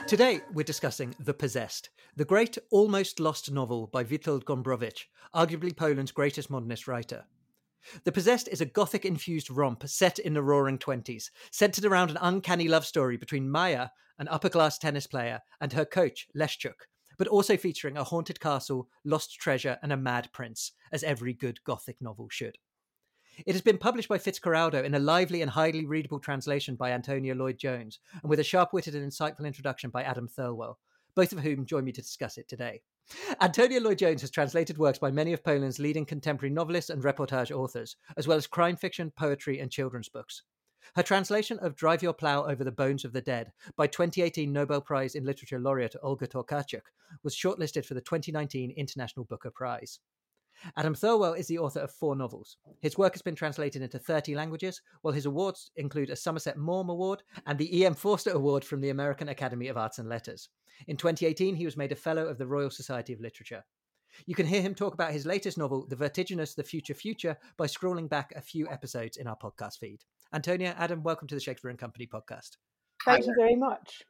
Today, we're discussing The Possessed, the great almost lost novel by Witold Gombrowicz, arguably Poland's greatest modernist writer. The Possessed is a Gothic-infused romp set in the Roaring Twenties, centered around an uncanny love story between Maya, an upper-class tennis player, and her coach, Leszczuk, but also featuring a haunted castle, lost treasure, and a mad prince, as every good Gothic novel should. It has been published by Fitzcarraldo in a lively and highly readable translation by Antonia Lloyd-Jones, and with a sharp-witted and insightful introduction by Adam Thirlwell, both of whom join me to discuss it today. Antonia Lloyd-Jones has translated works by many of Poland's leading contemporary novelists and reportage authors, as well as crime fiction, poetry, and children's books. Her translation of Drive Your Plough Over the Bones of the Dead by 2018 Nobel Prize in Literature laureate Olga Tokarczuk was shortlisted for the 2019 International Booker Prize. Adam Thirlwell is the author of 4 novels. His work has been translated into 30 languages, while his awards include a Somerset Maugham Award and the E.M. Forster Award from the American Academy of Arts and Letters. In 2018, he was made a Fellow of the Royal Society of Literature. You can hear him talk about his latest novel, The Vertiginous, The Future, by scrolling back a few episodes in our podcast feed. Antonia, Adam, welcome to the Shakespeare and Company podcast. Thank you very much.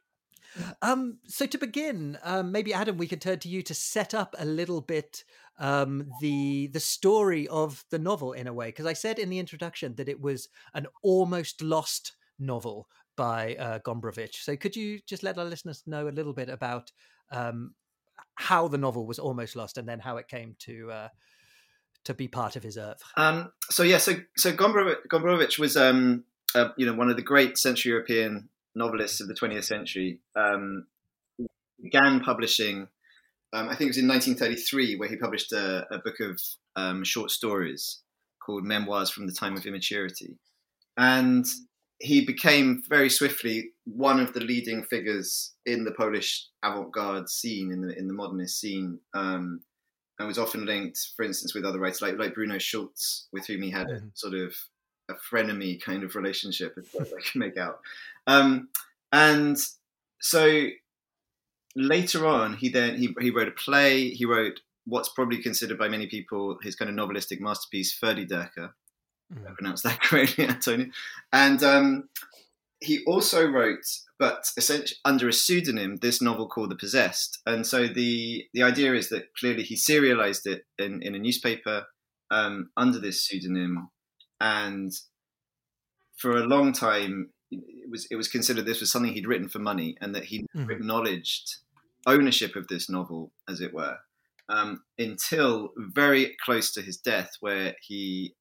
So to begin, maybe Adam, we could turn to you to set up a little bit the story of the novel in a way, because I said in the introduction that it was an almost lost novel by Gombrowicz. So could you just let our listeners know a little bit about how the novel was almost lost and then how it came to be part of his oeuvre? So Gombrowicz was one of the great Central European novelists of the 20th century. Began publishing, I think it was in 1933, where he published a book of short stories called Memoirs from the Time of Immaturity. And he became very swiftly one of the leading figures in the Polish avant-garde scene, in the modernist scene, and was often linked, for instance, with other writers like Bruno Schulz, with whom he had a sort of a frenemy kind of relationship, as far as I can make out. And so later on, he wrote a play. He wrote what's probably considered by many people his kind of novelistic masterpiece, Ferdiderka. I pronounced that correctly, Antonio. And he also wrote, but essentially under a pseudonym, this novel called The Possessed. And so the idea is that clearly he serialized it in a newspaper under this pseudonym, and for a long time it was considered this was something he'd written for money, and that he acknowledged ownership of this novel, as it were, until very close to his death, where he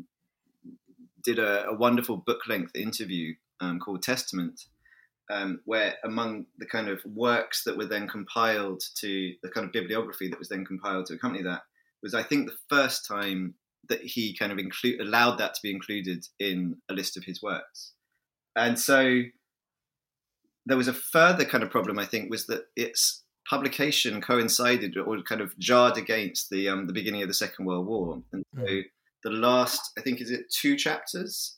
did a wonderful book-length interview called Testament, where among the kind of works that were then compiled to the kind of bibliography that was then compiled to accompany that was, I think, the first time that he kind of allowed that to be included in a list of his works. And so there was a further kind of problem, I think, was that its publication coincided or kind of jarred against the beginning of the Second World War. And so the last, I think, is it 2 chapters,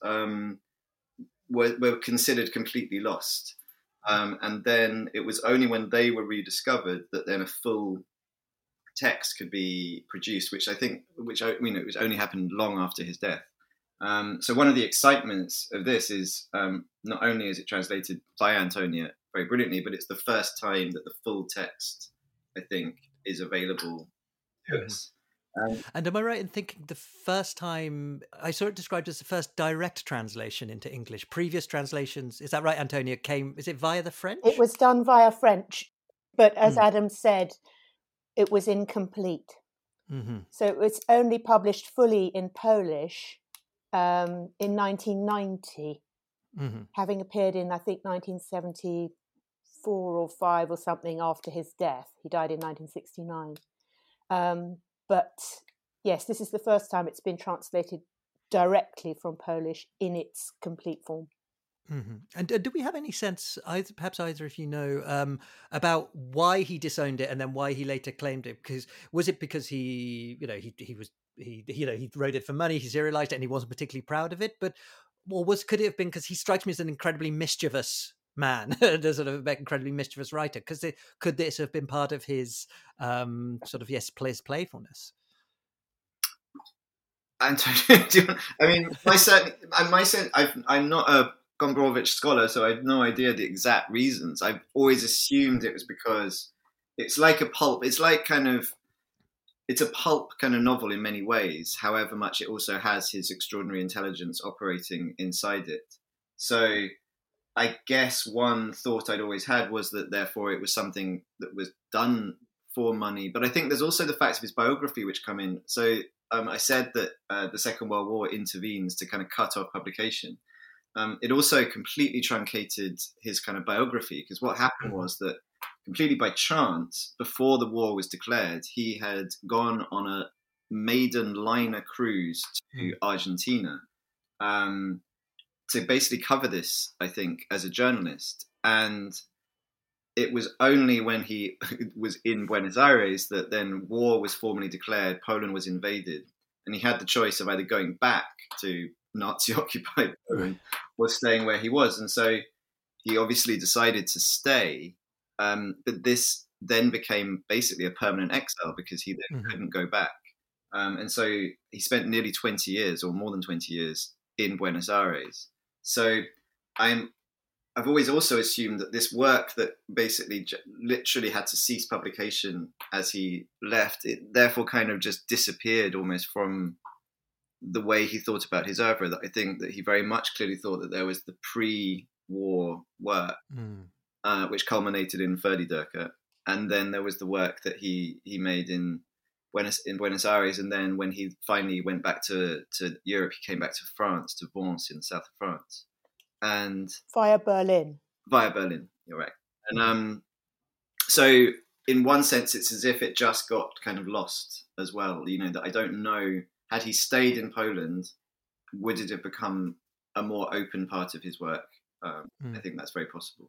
were considered completely lost. And then it was only when they were rediscovered that then a full text could be produced, which it was only happened long after his death. So one of the excitements of this is not only is it translated by Antonia very brilliantly, but it's the first time that the full text, I think, is available to us. And am I right in thinking the first time I saw it described as the first direct translation into English? Previous translations, is that right, Antonia, is it via the French? It was done via French, but as Adam said, it was incomplete. So it was only published fully in Polish in 1990, having appeared in, I think, 1974 or 5 or something after his death. He died in 1969. But yes, this is the first time it's been translated directly from Polish in its complete form. And do we have any sense, perhaps either of you know, about why he disowned it and then why he later claimed it? Because was it because he wrote it for money, he serialized it, and he wasn't particularly proud of it? Could it have been because he strikes me as an incredibly mischievous man, a sort of incredibly mischievous writer? Could this have been part of his playfulness? Antonio, my sense, I'm not Gombrowicz scholar, so I have no idea the exact reasons. I've always assumed it was because it's like a pulp. It's like it's a pulp kind of novel in many ways, however much it also has his extraordinary intelligence operating inside it. So I guess one thought I'd always had was that therefore it was something that was done for money. But I think there's also the facts of his biography which come in. So I said that the Second World War intervenes to kind of cut off publication. It also completely truncated his kind of biography, because what happened was that completely by chance, before the war was declared, he had gone on a maiden liner cruise to Argentina to basically cover this, I think, as a journalist. And it was only when he was in Buenos Aires that then war was formally declared, Poland was invaded, and he had the choice of either going back to Nazi-occupied Poland or staying where he was. And so he obviously decided to stay, but this then became basically a permanent exile because he then couldn't go back. And so he spent nearly 20 years or more than 20 years in Buenos Aires. So I've always also assumed that this work that basically literally had to cease publication as he left, it therefore kind of just disappeared almost from the way he thought about his oeuvre. That I think that he very much clearly thought that there was the pre-war work, which culminated in Verdi-Dürker, and then there was the work that he made in Buenos Aires, and then when he finally went back to Europe, he came back to France, to Vence in the south of France, and via Berlin. You're right. And so in one sense, it's as if it just got kind of lost as well. That I don't know, had he stayed in Poland, would it have become a more open part of his work? I think that's very possible.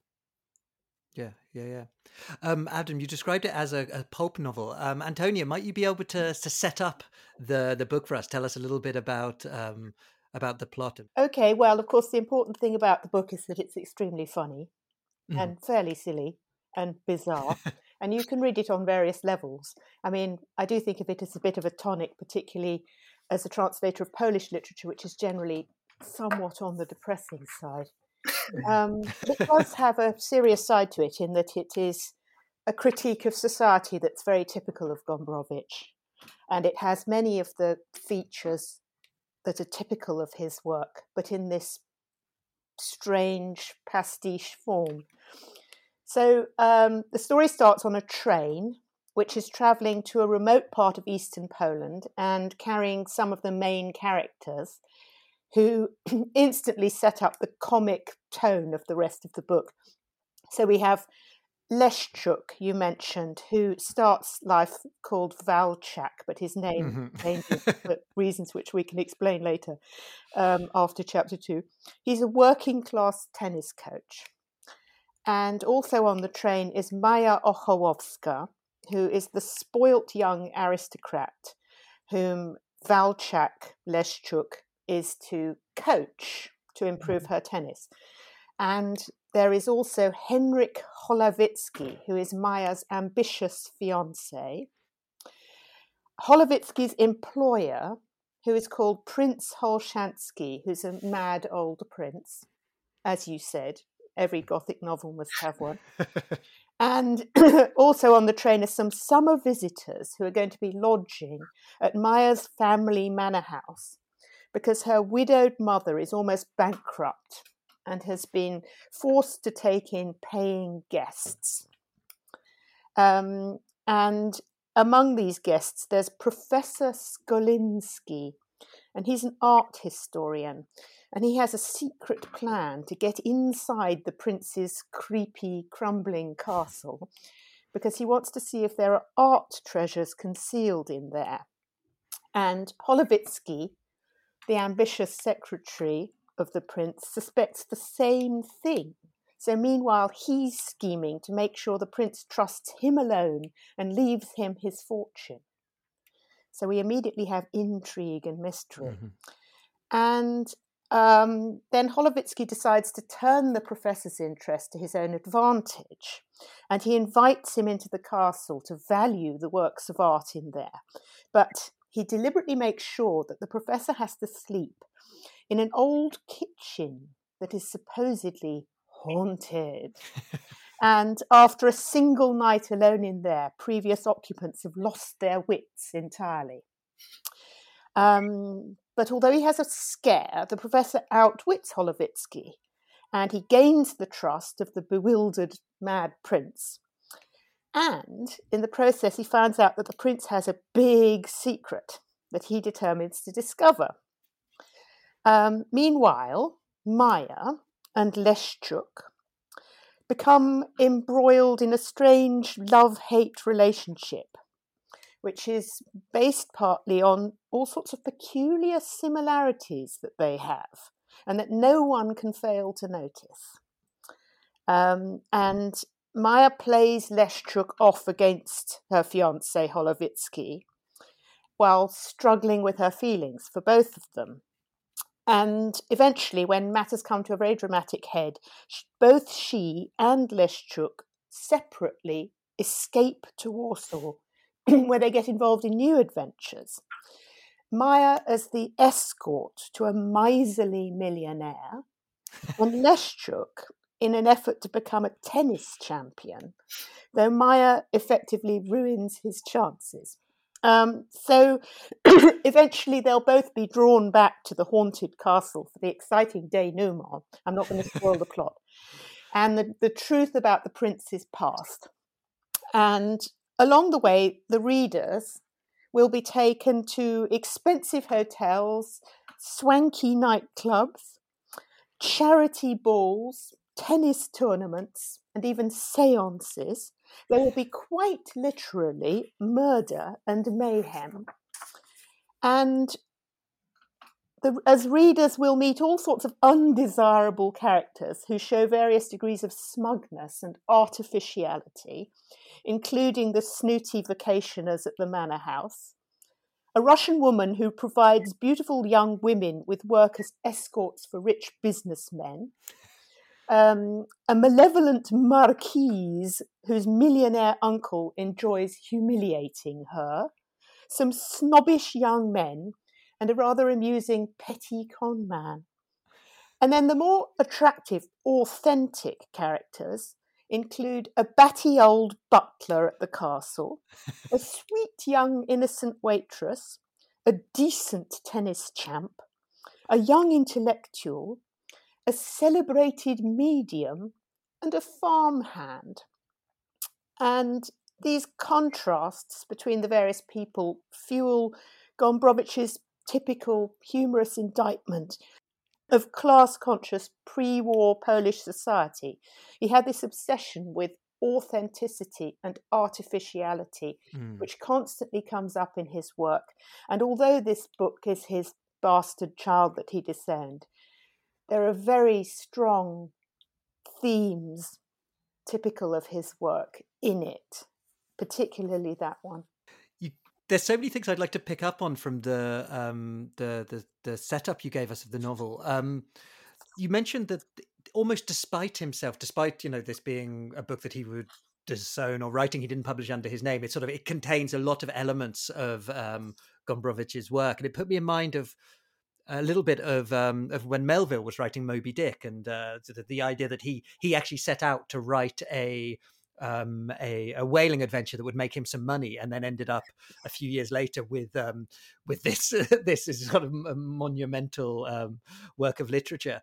Yeah. Adam, you described it as a pulp novel. Antonia, might you be able to set up the book for us? Tell us a little bit about the plot. Okay, well, of course, the important thing about the book is that it's extremely funny and fairly silly and bizarre, and you can read it on various levels. I mean, I do think of it as a bit of a tonic, particularly as a translator of Polish literature, which is generally somewhat on the depressing side. It does have a serious side to it, in that it is a critique of society that's very typical of Gombrowicz, and it has many of the features that are typical of his work, but in this strange pastiche form. So the story starts on a train which is travelling to a remote part of eastern Poland and carrying some of the main characters, who instantly set up the comic tone of the rest of the book. So we have Leszczuk, you mentioned, who starts life called Walczak, but his name changes for reasons which we can explain later after chapter 2. He's a working class tennis coach. And also on the train is Maja Ochowowska, who is the spoilt young aristocrat whom Walczak, Leszczuk, is to coach to improve her tennis. And there is also Henryk Holowicki, who is Maja's ambitious fiancé. Holowicki's employer, who is called Prince Holshansky, who's a mad old prince, as you said. Every Gothic novel must have one. And also on the train are some summer visitors who are going to be lodging at Maja's family manor house, because her widowed mother is almost bankrupt and has been forced to take in paying guests. And among these guests, there's Professor Skolinski, and he's an art historian, and he has a secret plan to get inside the prince's creepy, crumbling castle, because he wants to see if there are art treasures concealed in there. And Holowicki, the ambitious secretary of the prince, suspects the same thing. So meanwhile, he's scheming to make sure the prince trusts him alone and leaves him his fortune. So we immediately have intrigue and mystery. And then Holowicki decides to turn the professor's interest to his own advantage, and he invites him into the castle to value the works of art in there. But he deliberately makes sure that the professor has to sleep in an old kitchen that is supposedly haunted. And after a single night alone in there, previous occupants have lost their wits entirely. But although he has a scare, the professor outwits Holovytsky, and he gains the trust of the bewildered mad prince. And in the process, he finds out that the prince has a big secret that he determines to discover. Meanwhile, Maya and Leszczuk become embroiled in a strange love-hate relationship, which is based partly on all sorts of peculiar similarities that they have and that no one can fail to notice. And Maya plays Leszczuk off against her fiancé Holovytsky while struggling with her feelings for both of them. And eventually, when matters come to a very dramatic head, both she and Leszczuk separately escape to Warsaw, where they get involved in new adventures. Maya as the escort to a miserly millionaire, and Leszczuk in an effort to become a tennis champion, though Maya effectively ruins his chances. So eventually they'll both be drawn back to the haunted castle for the exciting denouement. I'm not going to spoil the plot. And the truth about the prince's past. And along the way, the readers will be taken to expensive hotels, swanky nightclubs, charity balls, tennis tournaments, and even seances. There will be quite literally murder and mayhem. And as readers will meet all sorts of undesirable characters who show various degrees of smugness and artificiality, including the snooty vacationers at the manor house, a Russian woman who provides beautiful young women with work as escorts for rich businessmen, a malevolent marquise whose millionaire uncle enjoys humiliating her, some snobbish young men, and a rather amusing petty con man. And then the more attractive, authentic characters include a batty old butler at the castle, a sweet young innocent waitress, a decent tennis champ, a young intellectual, a celebrated medium, and a farmhand. And these contrasts between the various people fuel Gombrovich's typical humorous indictment of class-conscious pre-war Polish society. He had this obsession with authenticity and artificiality, which constantly comes up in his work. And although this book is his bastard child that he disowned, there are very strong themes typical of his work in it, particularly that one. There's so many things I'd like to pick up on from the setup you gave us of the novel. You mentioned that almost despite himself, despite this being a book that he would disown or writing he didn't publish under his name, it contains a lot of elements of Gombrovich's work, and it put me in mind of a little bit of when Melville was writing Moby Dick, and the idea that he actually set out to write a whaling adventure that would make him some money, and then ended up a few years later with this this is sort of a monumental work of literature.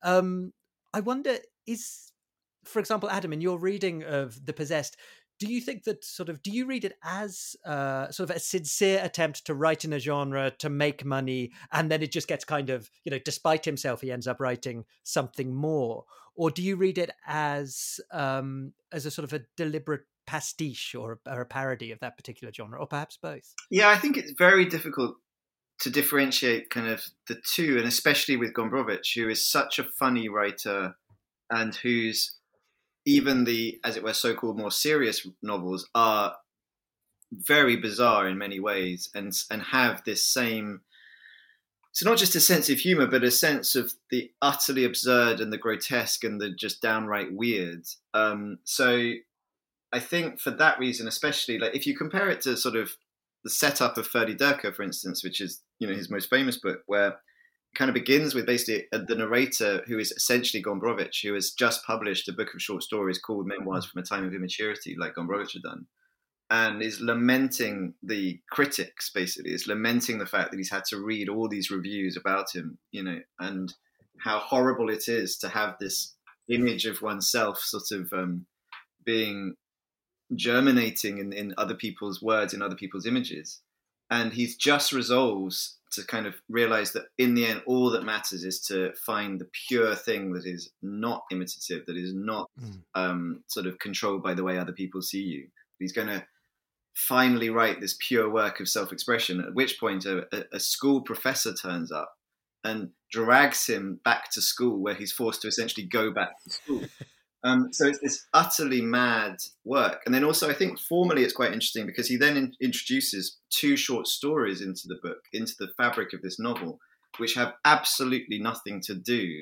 I wonder, for example, Adam, in your reading of The Possessed, do you think that do you read it as sort of a sincere attempt to write in a genre to make money, and then it just gets kind of, despite himself, he ends up writing something more? Or do you read it as a sort of a deliberate pastiche or a parody of that particular genre, or perhaps both? Yeah, I think it's very difficult to differentiate kind of the two, and especially with Gombrovich, who is such a funny writer and whose even the, as it were, so-called more serious novels are very bizarre in many ways, and have this same, so not just a sense of humor, but a sense of the utterly absurd and the grotesque and the just downright weird. So I think for that reason, especially, like if you compare it to sort of the setup of Ferdi Durkheim, for instance, which is his most famous book, where kind of begins with basically the narrator, who is essentially Gombrowicz, who has just published a book of short stories called Memoirs from a Time of Immaturity, like Gombrowicz had done, and is lamenting the critics, basically, is lamenting the fact that he's had to read all these reviews about him, and how horrible it is to have this image of oneself sort of being germinating in other people's words, in other people's images. And he's just resolves to kind of realize that in the end, all that matters is to find the pure thing that is not imitative, that is not sort of controlled by the way other people see you. He's going to finally write this pure work of self-expression, at which point a school professor turns up and drags him back to school, where he's forced to essentially go back to school. So it's this utterly mad work. And then also, I think formally it's quite interesting, because he then introduces 2 short stories into the book, into the fabric of this novel, which have absolutely nothing to do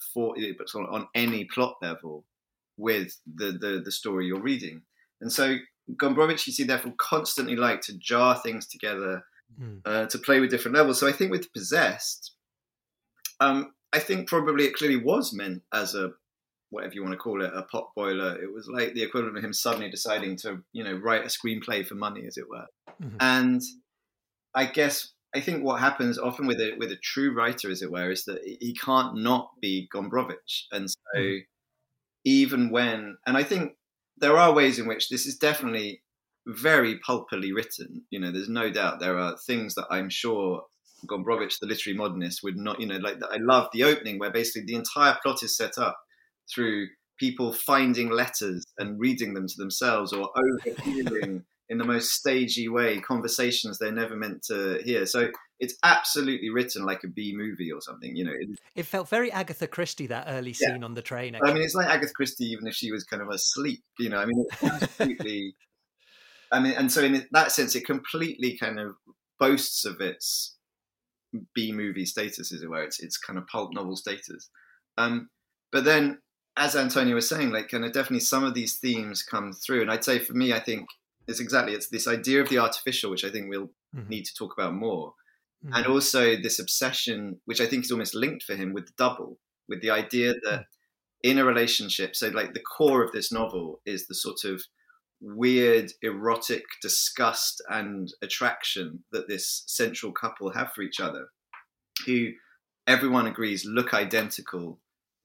on any plot level with the story you're reading. And so Gombrowicz, you see, therefore constantly like to jar things together, to play with different levels. So I think with Possessed, I think probably it clearly was meant as a, whatever you want to call it, a pot boiler. It was like the equivalent of him suddenly deciding to, write a screenplay for money, as it were. Mm-hmm. And I think what happens often with a true writer, as it were, is that he can't not be Gombrowicz. And so even when, and I think there are ways in which this is definitely very pulpily written, there's no doubt there are things that I'm sure Gombrowicz, the literary modernist, would not, like I love the opening, where basically the entire plot is set up through people finding letters and reading them to themselves, or overhearing in the most stagey way conversations they're never meant to hear. So it's absolutely written like a B movie or something. It felt very Agatha Christie, that early scene on the train. Actually. I mean, it's like Agatha Christie, even if she was kind of asleep. It's absolutely. And so in that sense, it completely kind of boasts of its B movie status, as it were. It's kind of pulp novel status. But then, as Antonio was saying, like kind of definitely some of these themes come through. And I'd say for me, I think it's this idea of the artificial, which I think we'll need to talk about more. And also this obsession, which I think is almost linked for him with the double, with the idea that in a relationship, so like the core of this novel is the sort of weird, erotic disgust and attraction that this central couple have for each other, who everyone agrees look identical,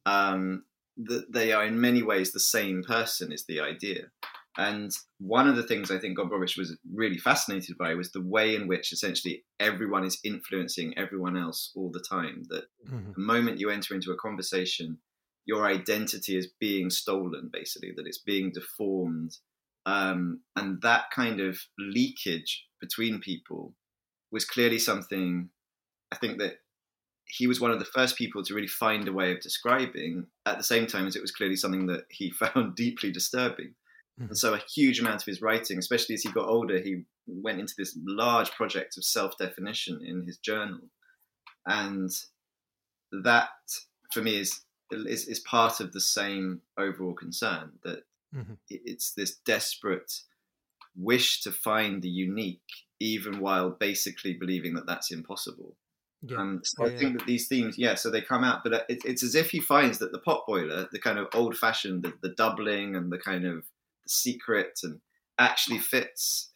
that they are in many ways the same person, is the idea. And one of the things I think Gombrowicz was really fascinated by was the way in which essentially everyone is influencing everyone else all the time. That the moment you enter into a conversation, your identity is being stolen, basically, that it's being deformed. And that kind of leakage between people was clearly something, I think, that he was one of the first people to really find a way of describing, at the same time as it was clearly something that he found deeply disturbing. And so a huge amount of his writing, especially as he got older, he went into this large project of self-definition in his journal. And that, for me, is part of the same overall concern, that it's this desperate wish to find the unique, even while basically believing that that's impossible. I think that these themes, so they come out, but it's as if he finds that the pot boiler, the kind of old-fashioned, the doubling and the kind of secret, and actually fits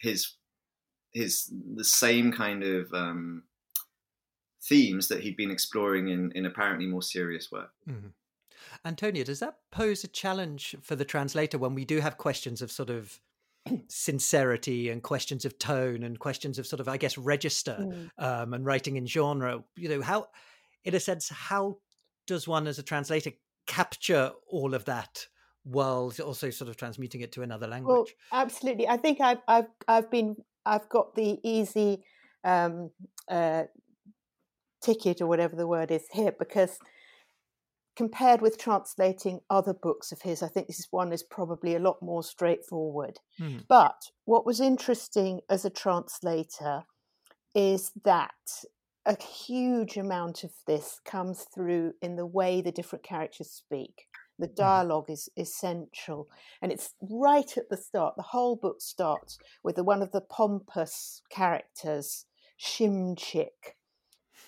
the same kind of themes that he'd been exploring in apparently more serious work. Antonio, does that pose a challenge for the translator when we do have questions of sort of sincerity and questions of tone and questions of sort of, I guess, register and writing in genre? How, in a sense, how does one as a translator capture all of that while also sort of transmuting it to another language? Well, absolutely. I think I've got the easy ticket, or whatever the word is here, because compared with translating other books of his, I think this one is probably a lot more straightforward. But what was interesting as a translator is that a huge amount of this comes through in the way the different characters speak. The dialogue is essential. And it's right at the start. The whole book starts with one of the pompous characters, Shimchik,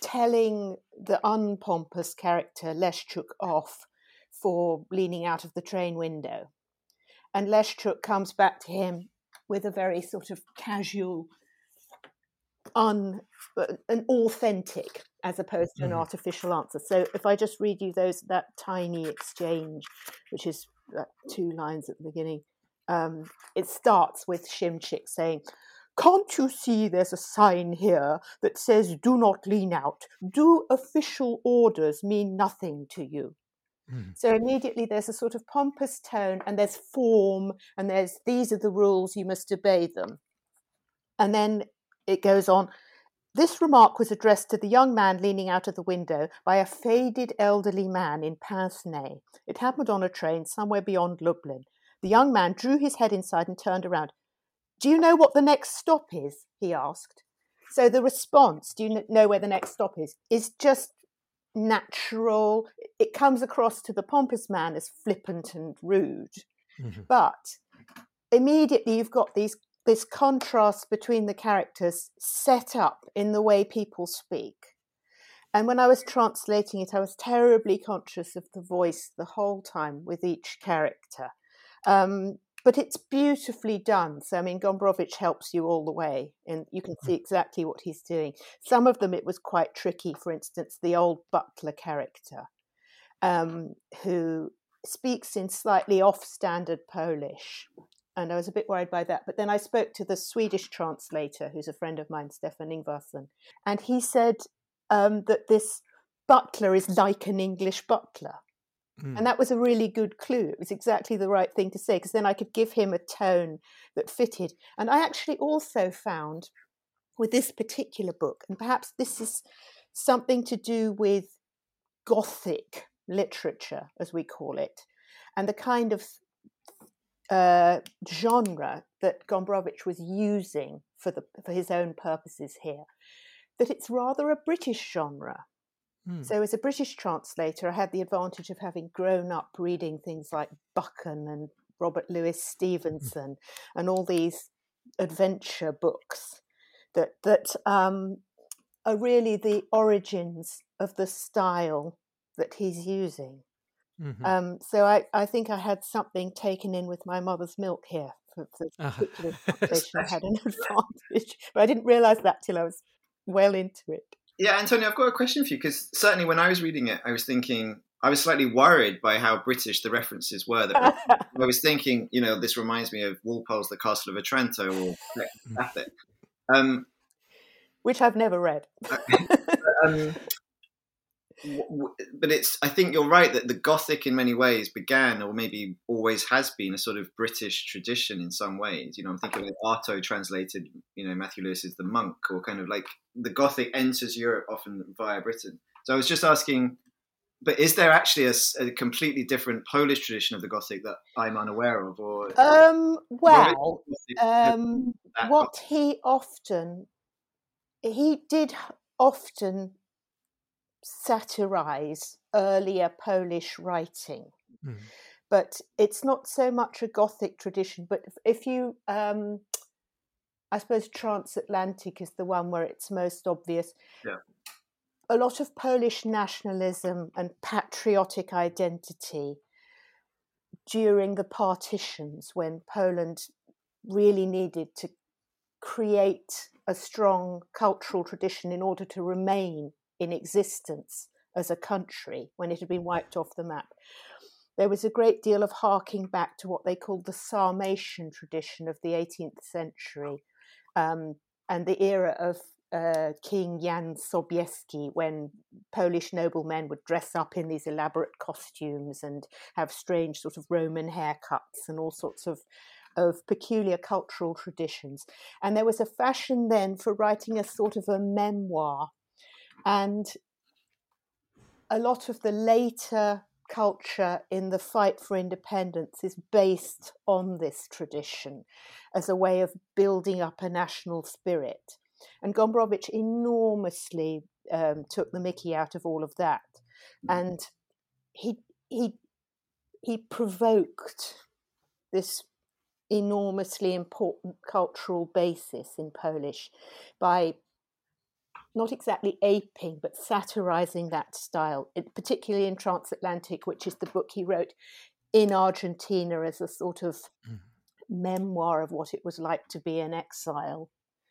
telling the unpompous character Leszczuk off for leaning out of the train window. And Leszczuk comes back to him with a very sort of casual, an authentic, as opposed to an artificial answer. So if I just read you that tiny exchange, which is 2 lines at the beginning, it starts with Szymczyk saying, "Can't you see there's a sign here that says do not lean out? Do official orders mean nothing to you?" So immediately there's a sort of pompous tone, and there's form, and there's these are the rules, you must obey them. And then it goes on. This remark was addressed to the young man leaning out of the window by a faded elderly man in pince-nez. It happened on a train somewhere beyond Lublin. The young man drew his head inside and turned around. "Do you know what the next stop is?" he asked. So the response, "Do you know where the next stop is just natural. It comes across to the pompous man as flippant and rude. But immediately you've got this contrast between the characters set up in the way people speak. And when I was translating it, I was terribly conscious of the voice the whole time with each character. But it's beautifully done. So, I mean, Gombrowicz helps you all the way, and you can see exactly what he's doing. Some of them, it was quite tricky. For instance, the old butler character, who speaks in slightly off-standard Polish. And I was a bit worried by that. But then I spoke to the Swedish translator, who's a friend of mine, Stefan Ingvarsson, and he said that this butler is like an English butler. And that was a really good clue. It was exactly the right thing to say, because then I could give him a tone that fitted. And I actually also found with this particular book, and perhaps this is something to do with Gothic literature, as we call it, and the kind of genre that Gombrowicz was using for his own purposes here, that it's rather a British genre. So as a British translator, I had the advantage of having grown up reading things like Buchan and Robert Louis Stevenson and all these adventure books that are really the origins of the style that he's using. So I think I had something taken in with my mother's milk here for this particular translation. I had an advantage, but I didn't realise that till I was well into it. Yeah, Antonio, I've got a question for you, because certainly when I was reading it, I was slightly worried by how British the references were. I was thinking, this reminds me of Walpole's The Castle of Otranto or Stafford. Which I've never read. But I think you're right that the Gothic in many ways began, or maybe always has been, a sort of British tradition in some ways. I'm thinking of Artaud translated, Matthew Lewis's The Monk, or kind of like the Gothic enters Europe often via Britain. So I was just asking, but is there actually a completely different Polish tradition of the Gothic that I'm unaware of? Or what he did often satirize earlier Polish writing, but it's not so much a Gothic tradition. But if you, I suppose Transatlantic is the one where it's most obvious. Yeah. A lot of Polish nationalism and patriotic identity during the partitions, when Poland really needed to create a strong cultural tradition in order to remain in existence as a country when it had been wiped off the map. There was a great deal of harking back to what they called the Sarmatian tradition of the 18th century, and the era of King Jan Sobieski, when Polish noblemen would dress up in these elaborate costumes and have strange sort of Roman haircuts and all sorts of peculiar cultural traditions. And there was a fashion then for writing a sort of a memoir. And a lot of the later culture in the fight for independence is based on this tradition as a way of building up a national spirit. And Gombrowicz enormously took the mickey out of all of that. And he provoked this enormously important cultural basis in Polish by not exactly aping, but satirizing that style, particularly in Transatlantic, which is the book he wrote in Argentina as a sort of memoir of what it was like to be in exile.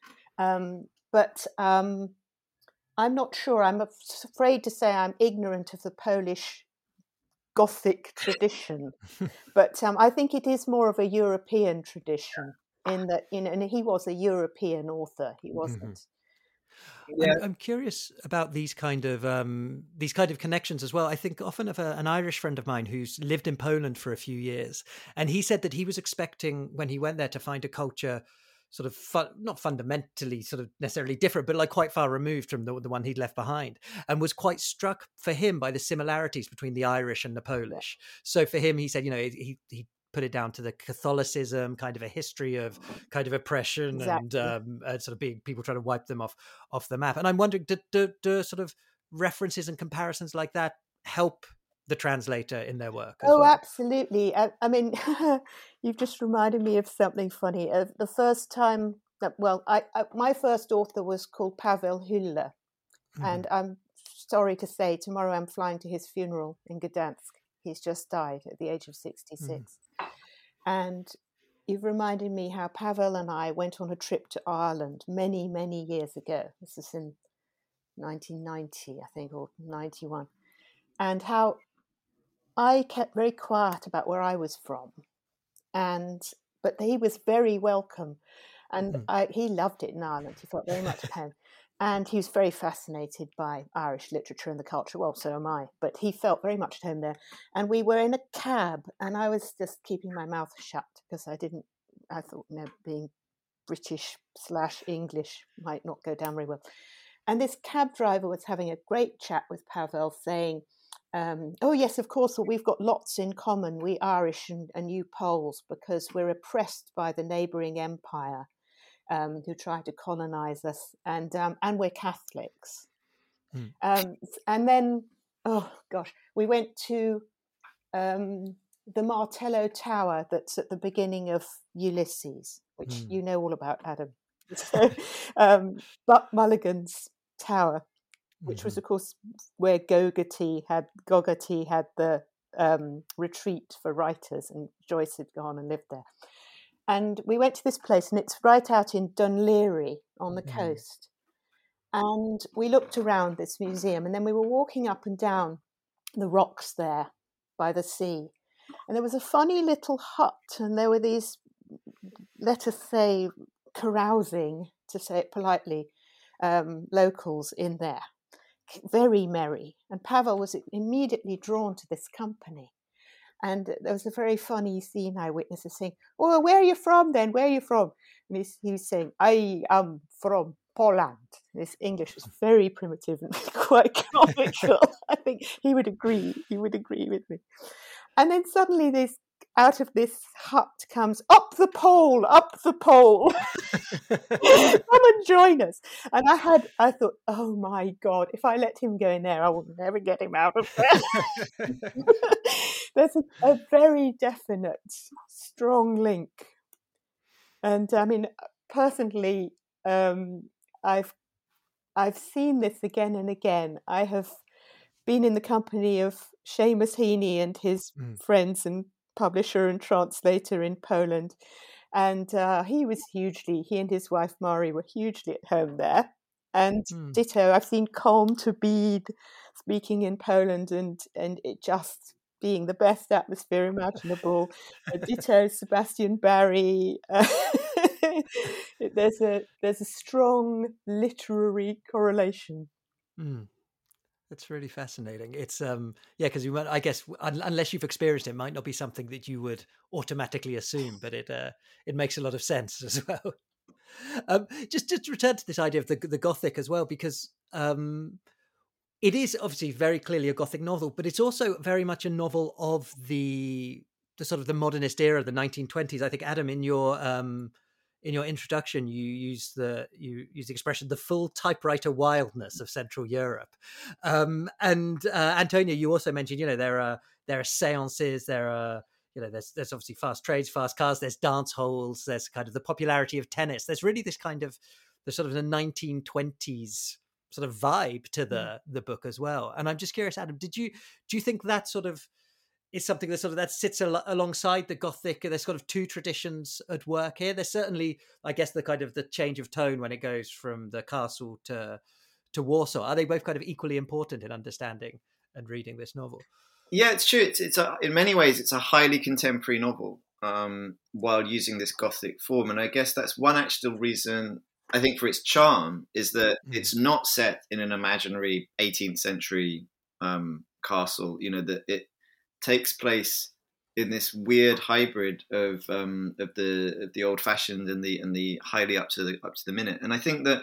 But I'm not sure. I'm afraid to say I'm ignorant of the Polish Gothic tradition, but I think it is more of a European tradition in that, and he was a European author. He wasn't. Yeah. I'm curious about these kind of connections as well. I think often of an Irish friend of mine who's lived in Poland for a few years, and he said that he was expecting when he went there to find a culture sort of not fundamentally sort of necessarily different, but like quite far removed from the one he'd left behind, and was quite struck for him by the similarities between the Irish and the Polish. So for him, he said, he put it down to the Catholicism, kind of a history of kind of oppression. Exactly. And sort of being people trying to wipe them off the map. And I'm wondering, do sort of references and comparisons like that help the translator in their work as well? Absolutely. I mean, you've just reminded me of something funny. The first time that, my first author was called Pavel Hüller. Mm-hmm. And I'm sorry to say, tomorrow I'm flying to his funeral in Gdansk. He's just died at the age of 66. Mm. And you've reminded me how Pavel and I went on a trip to Ireland many, many years ago. This is in 1990, I think, or 91. And how I kept very quiet about where I was from. But he was very welcome. And he loved it in Ireland. He felt very much at home. And he was very fascinated by Irish literature and the culture. Well, so am I. But he felt very much at home there. And we were in a cab, and I was just keeping my mouth shut because I thought, being British/English might not go down very well. And this cab driver was having a great chat with Pavel, saying, oh, yes, of course, well, we've got lots in common, we Irish and you Poles, because we're oppressed by the neighbouring empire. Who tried to colonize us, and we're Catholics. And then, oh gosh, we went to the Martello Tower that's at the beginning of Ulysses, which you know all about, Adam. So, Buck Mulligan's Tower, which was, of course, where Gogotty had the retreat for writers, and Joyce had gone and lived there. And we went to this place, and it's right out in Dunleary on the coast. And we looked around this museum, and then we were walking up and down the rocks there by the sea. And there was a funny little hut, and there were these, let us say, carousing, to say it politely, locals in there, very merry. And Pavel was immediately drawn to this company. And there was a very funny scene I witnessed saying, "Oh, where are you from then? Where are you from?" And he was saying, "I am from Poland." His English was very primitive and quite comical. I think he would agree with me. And then suddenly out of this hut comes, "Up the pole, up the pole." Come and join us. And I thought, oh my God, if I let him go in there, I will never get him out of there. There's a very definite, strong link. And I mean, personally, I've seen this again and again. I have been in the company of Seamus Heaney and his friends and publisher and translator in Poland. And he and his wife Mari were hugely at home there. And ditto, I've seen Colm to Bede speaking in Poland, and it just being the best atmosphere imaginable. Ditto, Sebastian Barry. There's a strong literary correlation. That's really fascinating. It's because I guess unless you've experienced it, might not be something that you would automatically assume, but it makes a lot of sense as well. Just to return to this idea of the Gothic as well, because it is obviously very clearly a Gothic novel, but it's also very much a novel of the sort of the modernist era, the 1920s. I think, Adam, in your introduction, you use the expression "the full typewriter wildness of Central Europe," and Antonia, you also mentioned, there are seances, there are there's obviously fast trades, fast cars, there's dance halls, there's kind of the popularity of tennis. There's really this kind of the sort of the 1920s sort of vibe to the book as well. And I'm just curious, Adam, do you think that sort of is something that sort of that sits alongside the Gothic? There's sort of two traditions at work here. There's certainly, I guess, the kind of the change of tone when it goes from the castle to Warsaw. Are they both kind of equally important in understanding and reading this novel? Yeah, it's true. It's in many ways, it's a highly contemporary novel while using this Gothic form. And I guess that's one actual reason, I think, for its charm, is that it's not set in an imaginary 18th century castle, that it takes place in this weird hybrid of the old fashioned and the highly up to the minute. And I think that,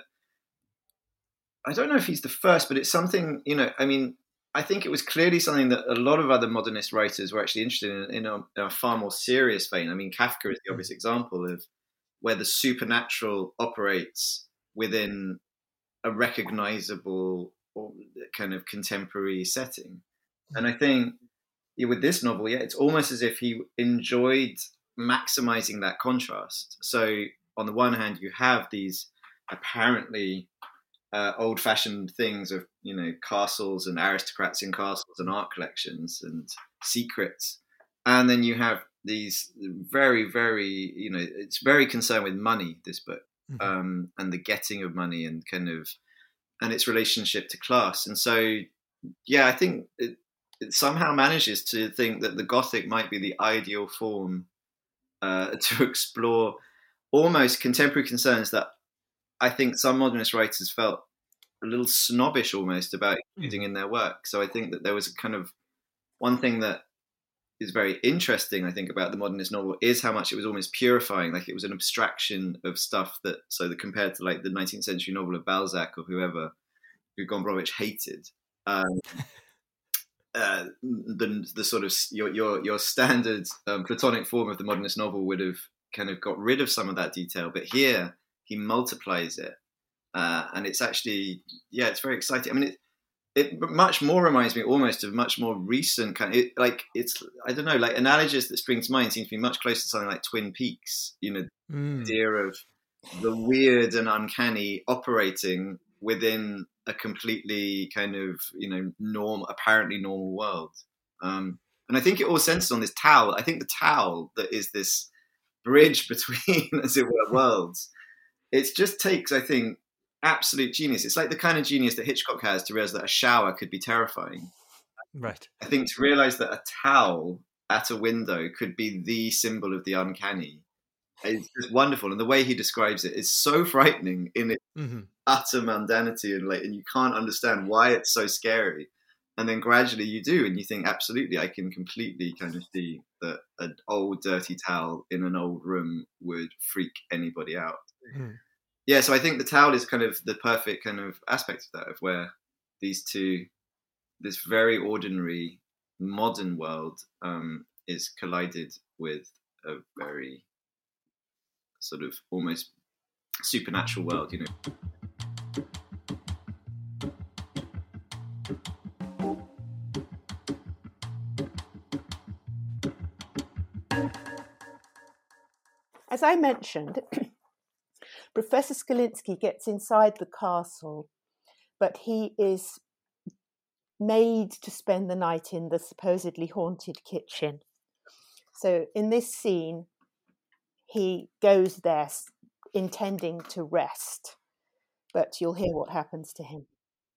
I don't know if he's the first, but it's something, I think it was clearly something that a lot of other modernist writers were actually interested in a far more serious vein. I mean, Kafka is the obvious example of where the supernatural operates within a recognizable kind of contemporary setting. And I think with this novel, it's almost as if he enjoyed maximizing that contrast. So on the one hand, you have these apparently old-fashioned things of castles and aristocrats in castles and art collections and secrets, and then you have these very, very it's very concerned with money, this book, and the getting of money and and its relationship to class. And so I think it somehow manages to think that the Gothic might be the ideal form to explore almost contemporary concerns that I think some modernist writers felt a little snobbish almost about including in their work. So I think that there was a kind of one thing that is very interesting, I think, about the modernist novel is how much it was almost purifying. Like it was an abstraction of stuff that compared to like the 19th century novel of Balzac or whoever, who Gombrowicz hated. The sort of your standard Platonic form of the modernist novel would have kind of got rid of some of that detail, but here he multiplies it, and it's actually it's very exciting. I mean, it much more reminds me almost of much more recent kind of it's I don't know, like analogies that spring to mind seem to be much closer to something like Twin Peaks. The idea of the weird and uncanny operating within a completely kind of apparently normal world, and I think it all centers on this towel. I think the towel that is this bridge between, as it were, worlds. It just takes, I think, absolute genius. It's like the kind of genius that Hitchcock has to realize that a shower could be terrifying. Right. I think to realize that a towel at a window could be the symbol of the uncanny is just wonderful. And the way he describes it is so frightening in its utter mundanity, and you can't understand why it's so scary. And then gradually you do, and you think, absolutely, I can completely kind of see that an old dirty towel in an old room would freak anybody out. Yeah, so I think the towel is kind of the perfect kind of aspect of that, of where these two, this very ordinary modern world is collided with a very sort of almost supernatural world, As I mentioned, Professor Skalinsky gets inside the castle, but he is made to spend the night in the supposedly haunted kitchen. So in this scene, he goes there intending to rest, but you'll hear what happens to him.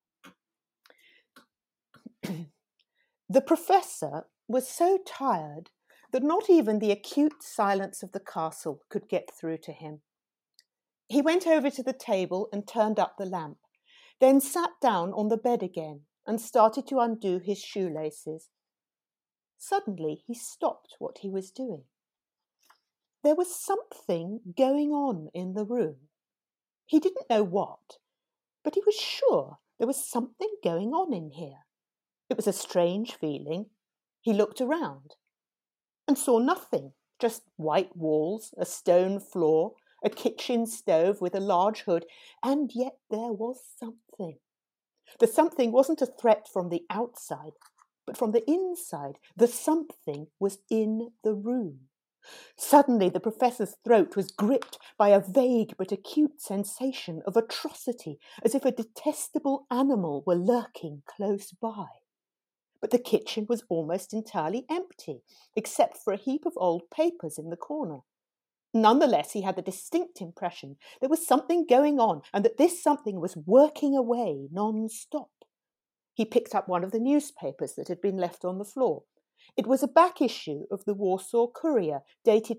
The professor was so tired that not even the acute silence of the castle could get through to him. He went over to the table and turned up the lamp, then sat down on the bed again and started to undo his shoelaces. Suddenly he stopped what he was doing. There was something going on in the room. He didn't know what, but he was sure there was something going on in here. It was a strange feeling. He looked around and saw nothing, just white walls, a stone floor, a kitchen stove with a large hood, and yet there was something. The something wasn't a threat from the outside, but from the inside. The something was in the room. Suddenly the professor's throat was gripped by a vague but acute sensation of atrocity, as if a detestable animal were lurking close by. But the kitchen was almost entirely empty, except for a heap of old papers in the corner. Nonetheless, he had the distinct impression there was something going on and that this something was working away non-stop. He picked up one of the newspapers that had been left on the floor. It was a back issue of the Warsaw Courier, dated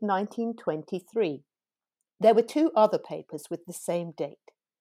1923. There were two other papers with the same date.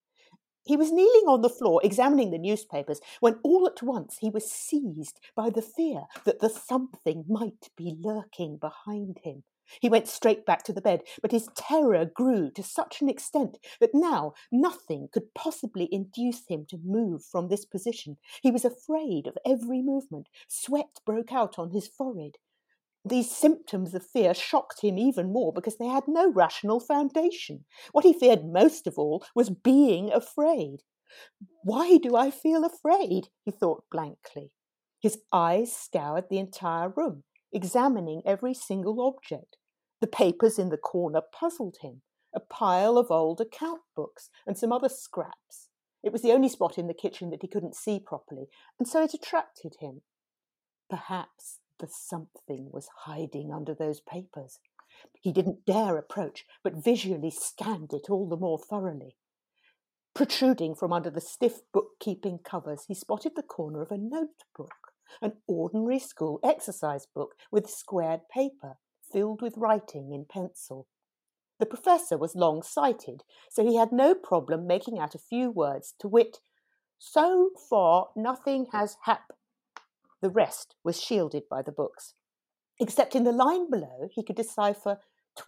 He was kneeling on the floor examining the newspapers when all at once he was seized by the fear that the something might be lurking behind him. He went straight back to the bed, but his terror grew to such an extent that now nothing could possibly induce him to move from this position. He was afraid of every movement. Sweat broke out on his forehead. These symptoms of fear shocked him even more because they had no rational foundation. What he feared most of all was being afraid. Why do I feel afraid? He thought blankly. His eyes scoured the entire room, examining every single object. The papers in the corner puzzled him. A pile of old account books and some other scraps. It was the only spot in the kitchen that he couldn't see properly, and so it attracted him. Perhaps the something was hiding under those papers. He didn't dare approach, but visually scanned it all the more thoroughly. Protruding from under the stiff bookkeeping covers, he spotted the corner of a notebook, an ordinary school exercise book with squared paper, filled with writing in pencil. The professor was long-sighted, so he had no problem making out a few words, to wit, "So far nothing has happened." The rest was shielded by the books. Except in the line below, he could decipher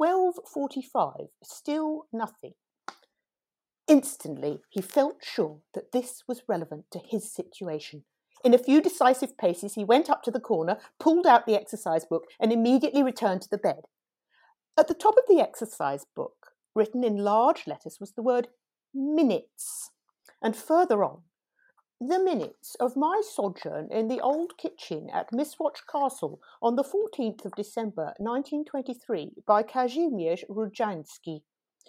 12:45, still nothing. Instantly, he felt sure that this was relevant to his situation. In a few decisive paces, he went up to the corner, pulled out the exercise book, and immediately returned to the bed. At the top of the exercise book, written in large letters, was the word minutes, and further on, "The minutes of my sojourn in the old kitchen at Misswatch Castle on the 14th of December 1923 by Kazimierz Rudzański.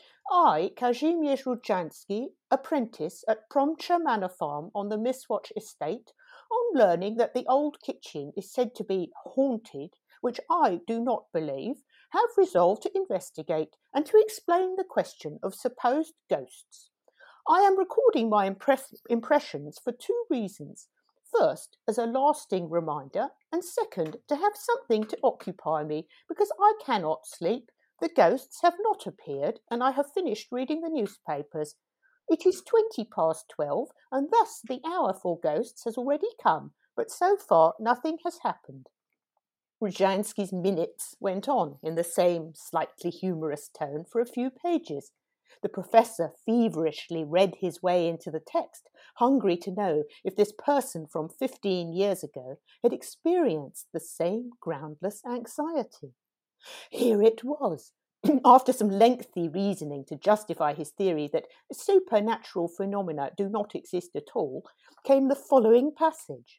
I, Kazimierz Rudzański, apprentice at Promcha Manor Farm on the Misswatch estate, on learning that the old kitchen is said to be haunted, which I do not believe, have resolved to investigate and to explain the question of supposed ghosts. I am recording my impressions for two reasons. First, as a lasting reminder, and second, to have something to occupy me, because I cannot sleep. The ghosts have not appeared, and I have finished reading the newspapers. It is 12:20, and thus the hour for ghosts has already come, but so far nothing has happened." Rudzański's minutes went on in the same slightly humorous tone for a few pages. The professor feverishly read his way into the text, hungry to know if this person from 15 years ago had experienced the same groundless anxiety. Here it was. After some lengthy reasoning to justify his theory that supernatural phenomena do not exist at all, came the following passage.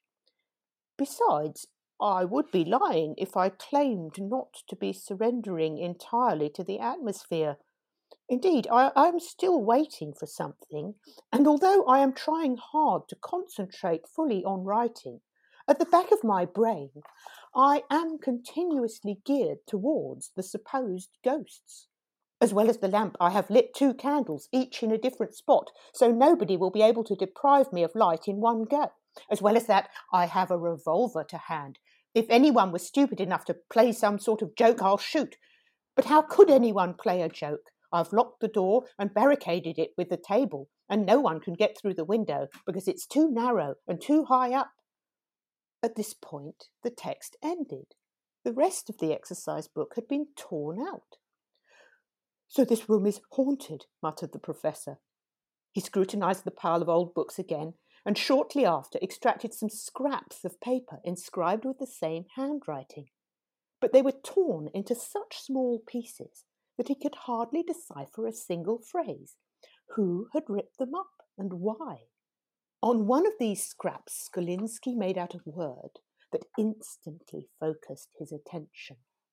"Besides, I would be lying if I claimed not to be surrendering entirely to the atmosphere. Indeed, I am still waiting for something, and although I am trying hard to concentrate fully on writing, at the back of my brain I am continuously geared towards the supposed ghosts. As well as the lamp, I have lit 2 candles, each in a different spot, so nobody will be able to deprive me of light in one go. As well as that, I have a revolver to hand. If anyone was stupid enough to play some sort of joke, I'll shoot. But how could anyone play a joke? I've locked the door and barricaded it with the table, and no one can get through the window because it's too narrow and too high up." At this point, the text ended. The rest of the exercise book had been torn out. "So this room is haunted," muttered the professor. He scrutinized the pile of old books again, and shortly after extracted some scraps of paper inscribed with the same handwriting. But they were torn into such small pieces that he could hardly decipher a single phrase. Who had ripped them up, and why? On one of these scraps, Skolinsky made out a word that instantly focused his attention.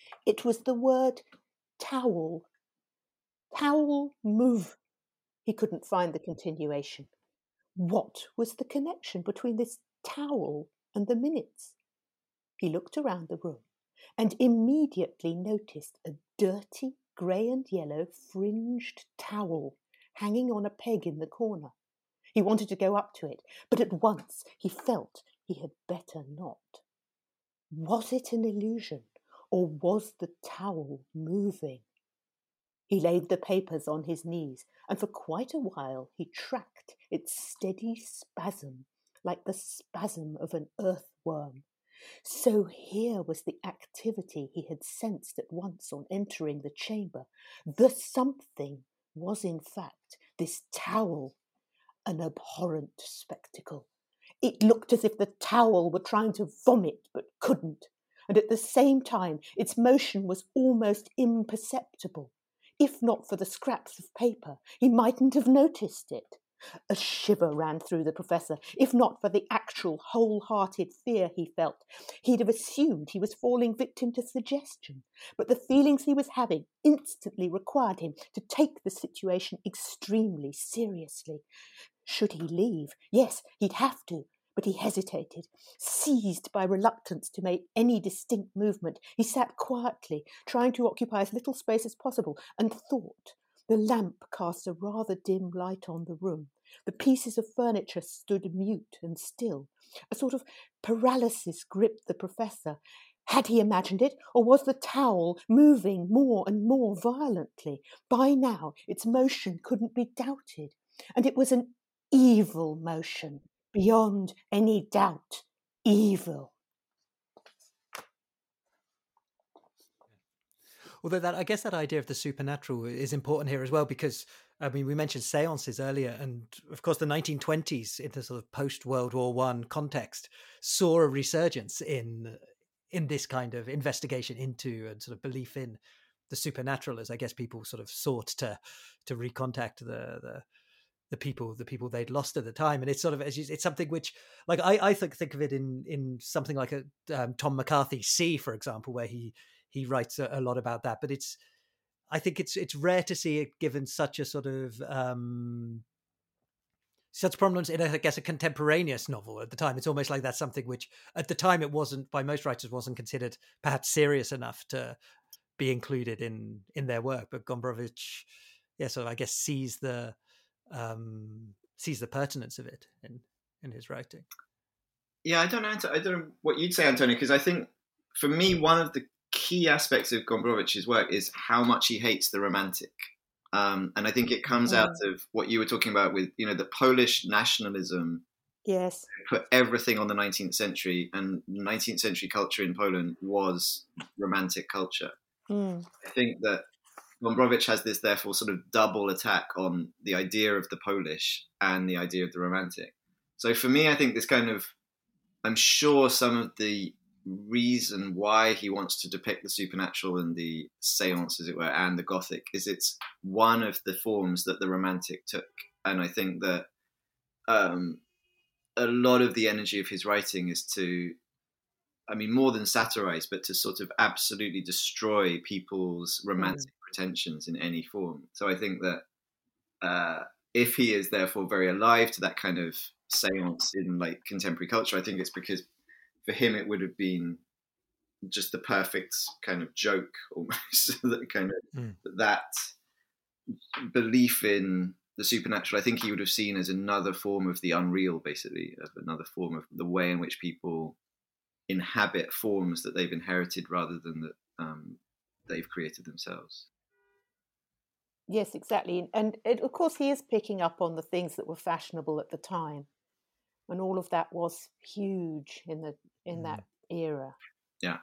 It was the word towel. Towel move. He couldn't find the continuation. What was the connection between this towel and the minutes? He looked around the room and immediately noticed a dirty grey and yellow fringed towel hanging on a peg in the corner. He wanted to go up to it, but at once he felt he had better not. Was it an illusion, or was the towel moving? He laid the papers on his knees, and for quite a while he tracked its steady spasm, like the spasm of an earthworm. So here was the activity he had sensed at once on entering the chamber. The something was, in fact, this towel, an abhorrent spectacle. It looked as if the towel were trying to vomit but couldn't, and at the same time its motion was almost imperceptible. If not for the scraps of paper, he mightn't have noticed it. A shiver ran through the professor. If not for the actual wholehearted fear he felt, he'd have assumed he was falling victim to suggestion. But the feelings he was having instantly required him to take the situation extremely seriously. Should he leave? Yes, he'd have to. But he hesitated, seized by reluctance to make any distinct movement. He sat quietly, trying to occupy as little space as possible, and thought. The lamp cast a rather dim light on the room. The pieces of furniture stood mute and still. A sort of paralysis gripped the professor. Had he imagined it, or was the towel moving more and more violently? By now, its motion couldn't be doubted, and it was an evil motion, beyond any doubt, evil. Although I guess that idea of the supernatural is important here as well, because I mean, we mentioned seances earlier, and of course the 1920s, in the sort of post-World War I context, saw a resurgence in this kind of investigation into and sort of belief in the supernatural, as I guess people sort of sought to recontact the people they'd lost at the time. And it's sort of, it's something which, like, I think of it in something like Tom McCarthy's See, for example, where he writes a lot about that. But I think it's rare to see it given such a sort of such prominence in, I guess, a contemporaneous novel at the time. It's almost like that's something which at the time it wasn't, by most writers, wasn't considered perhaps serious enough to be included in their work. But Gombrowicz, so I guess sees the pertinence of it in his writing. Yeah, I don't know what you'd say, Antonio, because I think for me one of the key aspects of Gombrowicz's work is how much he hates the romantic, and I think it comes out of what you were talking about with the Polish nationalism. Yes, put everything on the 19th century, and 19th century culture in Poland was romantic culture. I think that Gombrowicz has this, therefore, sort of double attack on the idea of the Polish and the idea of the romantic. So for me, I think this kind of, I'm sure some of the reason why he wants to depict the supernatural and the seance, as it were, and the Gothic, is it's one of the forms that the romantic took. And I think that a lot of the energy of his writing is to, more than satirize, but to sort of absolutely destroy people's romantic pretensions in any form. So I think that if he is therefore very alive to that kind of seance in like contemporary culture, I think it's because for him it would have been just the perfect kind of joke, almost that kind of that belief in the supernatural. I think he would have seen as another form of the unreal, basically, of another form of the way in which people inhabit forms that they've inherited rather than that they've created themselves. Yes, exactly. And of course, he is picking up on the things that were fashionable at the time. And all of that was huge in that era. Yeah.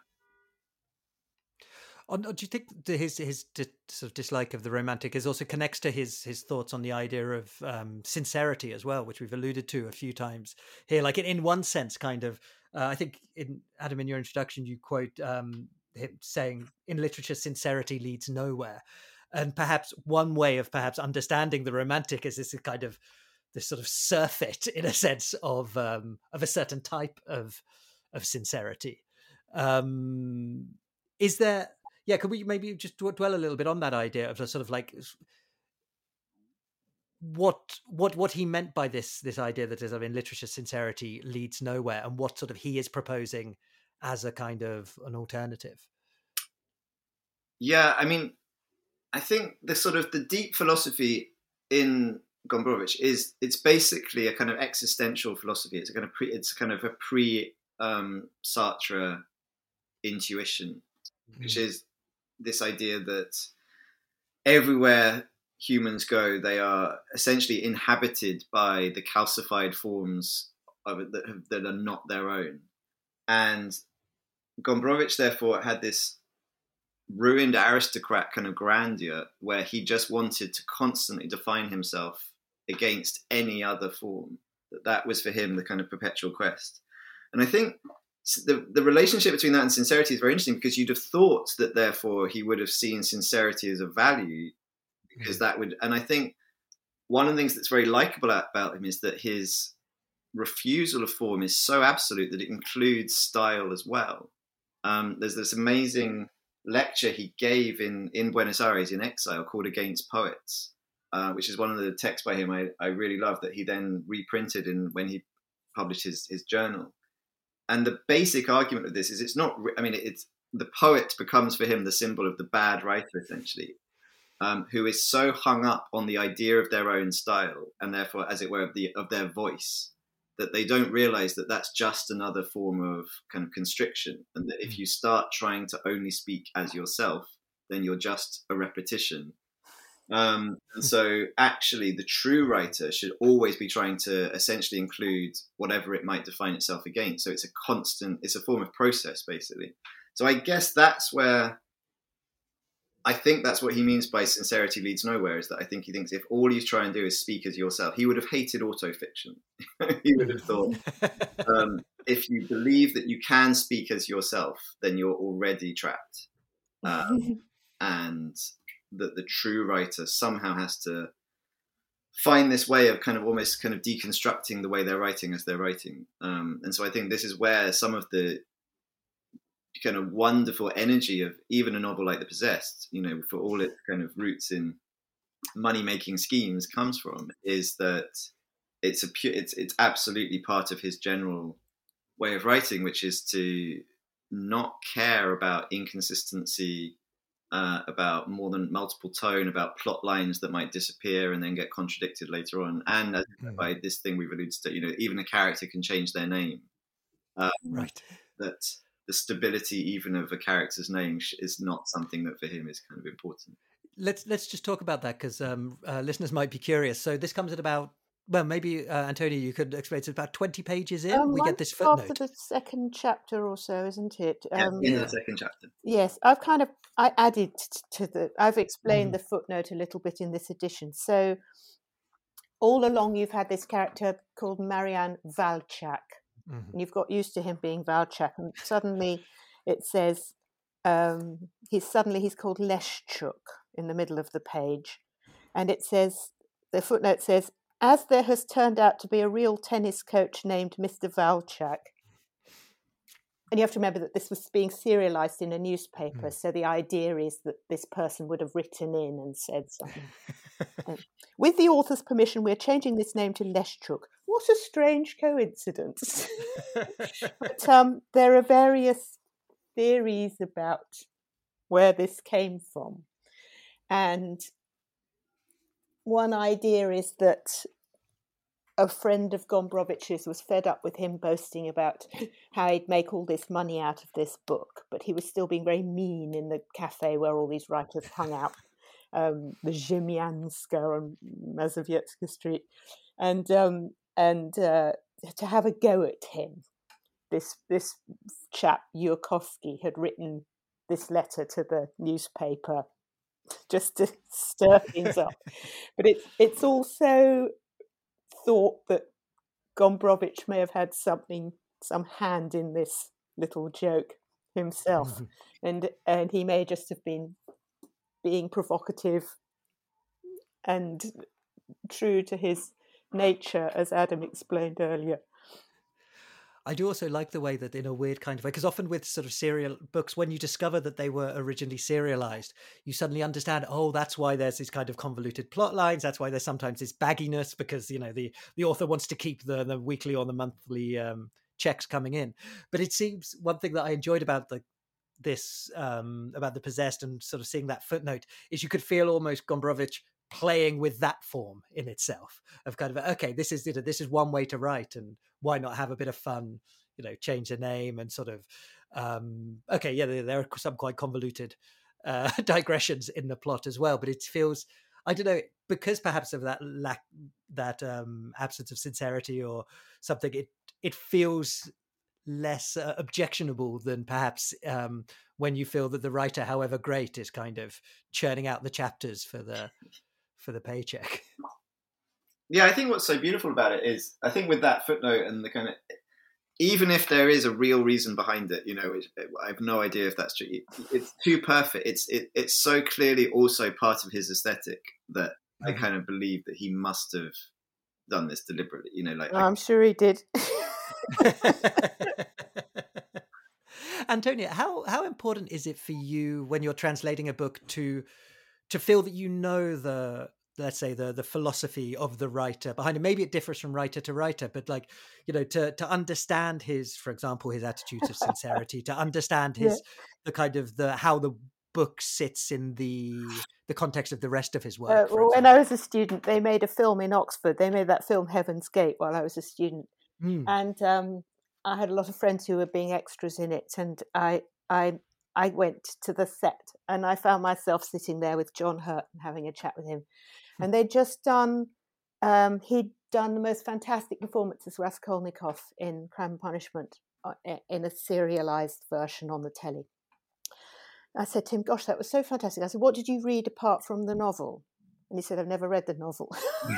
Do you think his sort of dislike of the romantic is also connects to his thoughts on the idea of sincerity as well, which we've alluded to a few times here? Like in one sense, kind of, I think in your introduction, you quote him saying, "In literature, sincerity leads nowhere." And perhaps one way of perhaps understanding the romantic is this kind of this sort of surfeit, in a sense, of a certain type of sincerity. Is there? Yeah, could we maybe just dwell a little bit on that idea of the sort of like what he meant by this idea that is, in literature, sincerity leads nowhere, and what sort of he is proposing as a kind of an alternative? Yeah, I mean, I think the sort of the deep philosophy in Gombrowicz is it's basically a kind of existential philosophy. It's a kind of a pre Sartre intuition, which is this idea that everywhere humans go, they are essentially inhabited by the calcified forms of it that are not their own. And Gombrowicz, therefore, had this ruined aristocrat kind of grandeur where he just wanted to constantly define himself against any other form. That was for him the kind of perpetual quest. And I think the relationship between that and sincerity is very interesting, because you'd have thought that therefore he would have seen sincerity as a value, because that would, and I think one of the things that's very likable about him is that his refusal of form is so absolute that it includes style as well. There's this amazing lecture he gave in Buenos Aires in exile called Against Poets, which is one of the texts by him I really love, that he then reprinted when he published his journal. And the basic argument of this is it's the poet becomes for him the symbol of the bad writer, essentially, who is so hung up on the idea of their own style, and therefore, as it were, of their voice, that they don't realize that that's just another form of kind of constriction, and that if you start trying to only speak as yourself, then you're just a repetition. And so actually the true writer should always be trying to essentially include whatever it might define itself against. So it's a form of process, basically. So I guess that's what he means by sincerity leads nowhere, is that I think he thinks if all you try and do is speak as yourself, he would have hated autofiction. He would have thought, if you believe that you can speak as yourself, then you're already trapped. And that the true writer somehow has to find this way of kind of almost kind of deconstructing the way they're writing as they're writing. And so I think this is where some of the kind of wonderful energy of even a novel like The Possessed, for all its kind of roots in money-making schemes, comes from, is that it's absolutely part of his general way of writing, which is to not care about inconsistency, about more than multiple tone, about plot lines that might disappear and then get contradicted later on. And by this thing we've alluded to, even a character can change their name. Right. That the stability even of a character's name is not something that for him is kind of important. Let's just talk about that, because listeners might be curious. So this comes at about, well, maybe Antonia, you could explain, it's about 20 pages in. We get this footnote after the second chapter or so, isn't it? In the second chapter. Yes, I added I've explained the footnote a little bit in this edition. So all along you've had this character called Marian Valchak, and you've got used to him being Valchak, and suddenly it says he's called Leszczuk in the middle of the page, and it says, the footnote says, as there has turned out to be a real tennis coach named Mr. Valchak. And you have to remember that this was being serialized in a newspaper, so the idea is that this person would have written in and said something. With the author's permission, we're changing this name to Leszczuk. What a strange coincidence. But there are various theories about where this came from. And one idea is that a friend of Gombrowicz's was fed up with him boasting about how he'd make all this money out of this book, but he was still being very mean in the cafe where all these writers hung out, the Ziemianska on Mazowiecka Street, and to have a go at him. This chap Yurkowski had written this letter to the newspaper just to stir things up, but it's also thought that Gombrowicz may have had some hand in this little joke himself, and he may just have been being provocative and true to his nature, as Adam explained earlier. I do also like the way that, in a weird kind of way, because often with sort of serial books, when you discover that they were originally serialized, you suddenly understand, oh, that's why there's these kind of convoluted plot lines. That's why there's sometimes this bagginess, because, you know, the author wants to keep the weekly or the monthly checks coming in. But it seems one thing that I enjoyed about this about The Possessed and sort of seeing that footnote is you could feel almost Gombrowicz playing with that form in itself of kind of, okay, this is, you know, this is one way to write, and why not have a bit of fun, you know, change the name and sort of okay, yeah, there are some quite convoluted digressions in the plot as well, but it feels, I don't know, because perhaps of that lack, that absence of sincerity or something, it feels less objectionable than perhaps when you feel that the writer, however great, is kind of churning out the chapters for the paycheck. Yeah, I think what's so beautiful about it is, I think with that footnote and the kind of, even if there is a real reason behind it, you know, I have no idea if that's true. It's too perfect. It's so clearly also part of his aesthetic that I kind of believe that he must have done this deliberately. You know, like I'm sure he did. Antonia, how important is it for you when you're translating a book to feel that you know the, let's say, the philosophy of the writer behind it? Maybe it differs from writer to writer, but like, you know, to understand his, for example, his attitudes of sincerity, to understand his the kind of the how the book sits in the context of the rest of his work. When I was a student, they made a film in Oxford. They made that film Heaven's Gate while I was a student, and I had a lot of friends who were being extras in it, and I went to the set, and I found myself sitting there with John Hurt and having a chat with him. And they'd just done, he'd done the most fantastic performance as Raskolnikov in Crime and Punishment in a serialized version on the telly. I said to him, gosh, that was so fantastic. I said, what did you read apart from the novel? And he said, I've never read the novel.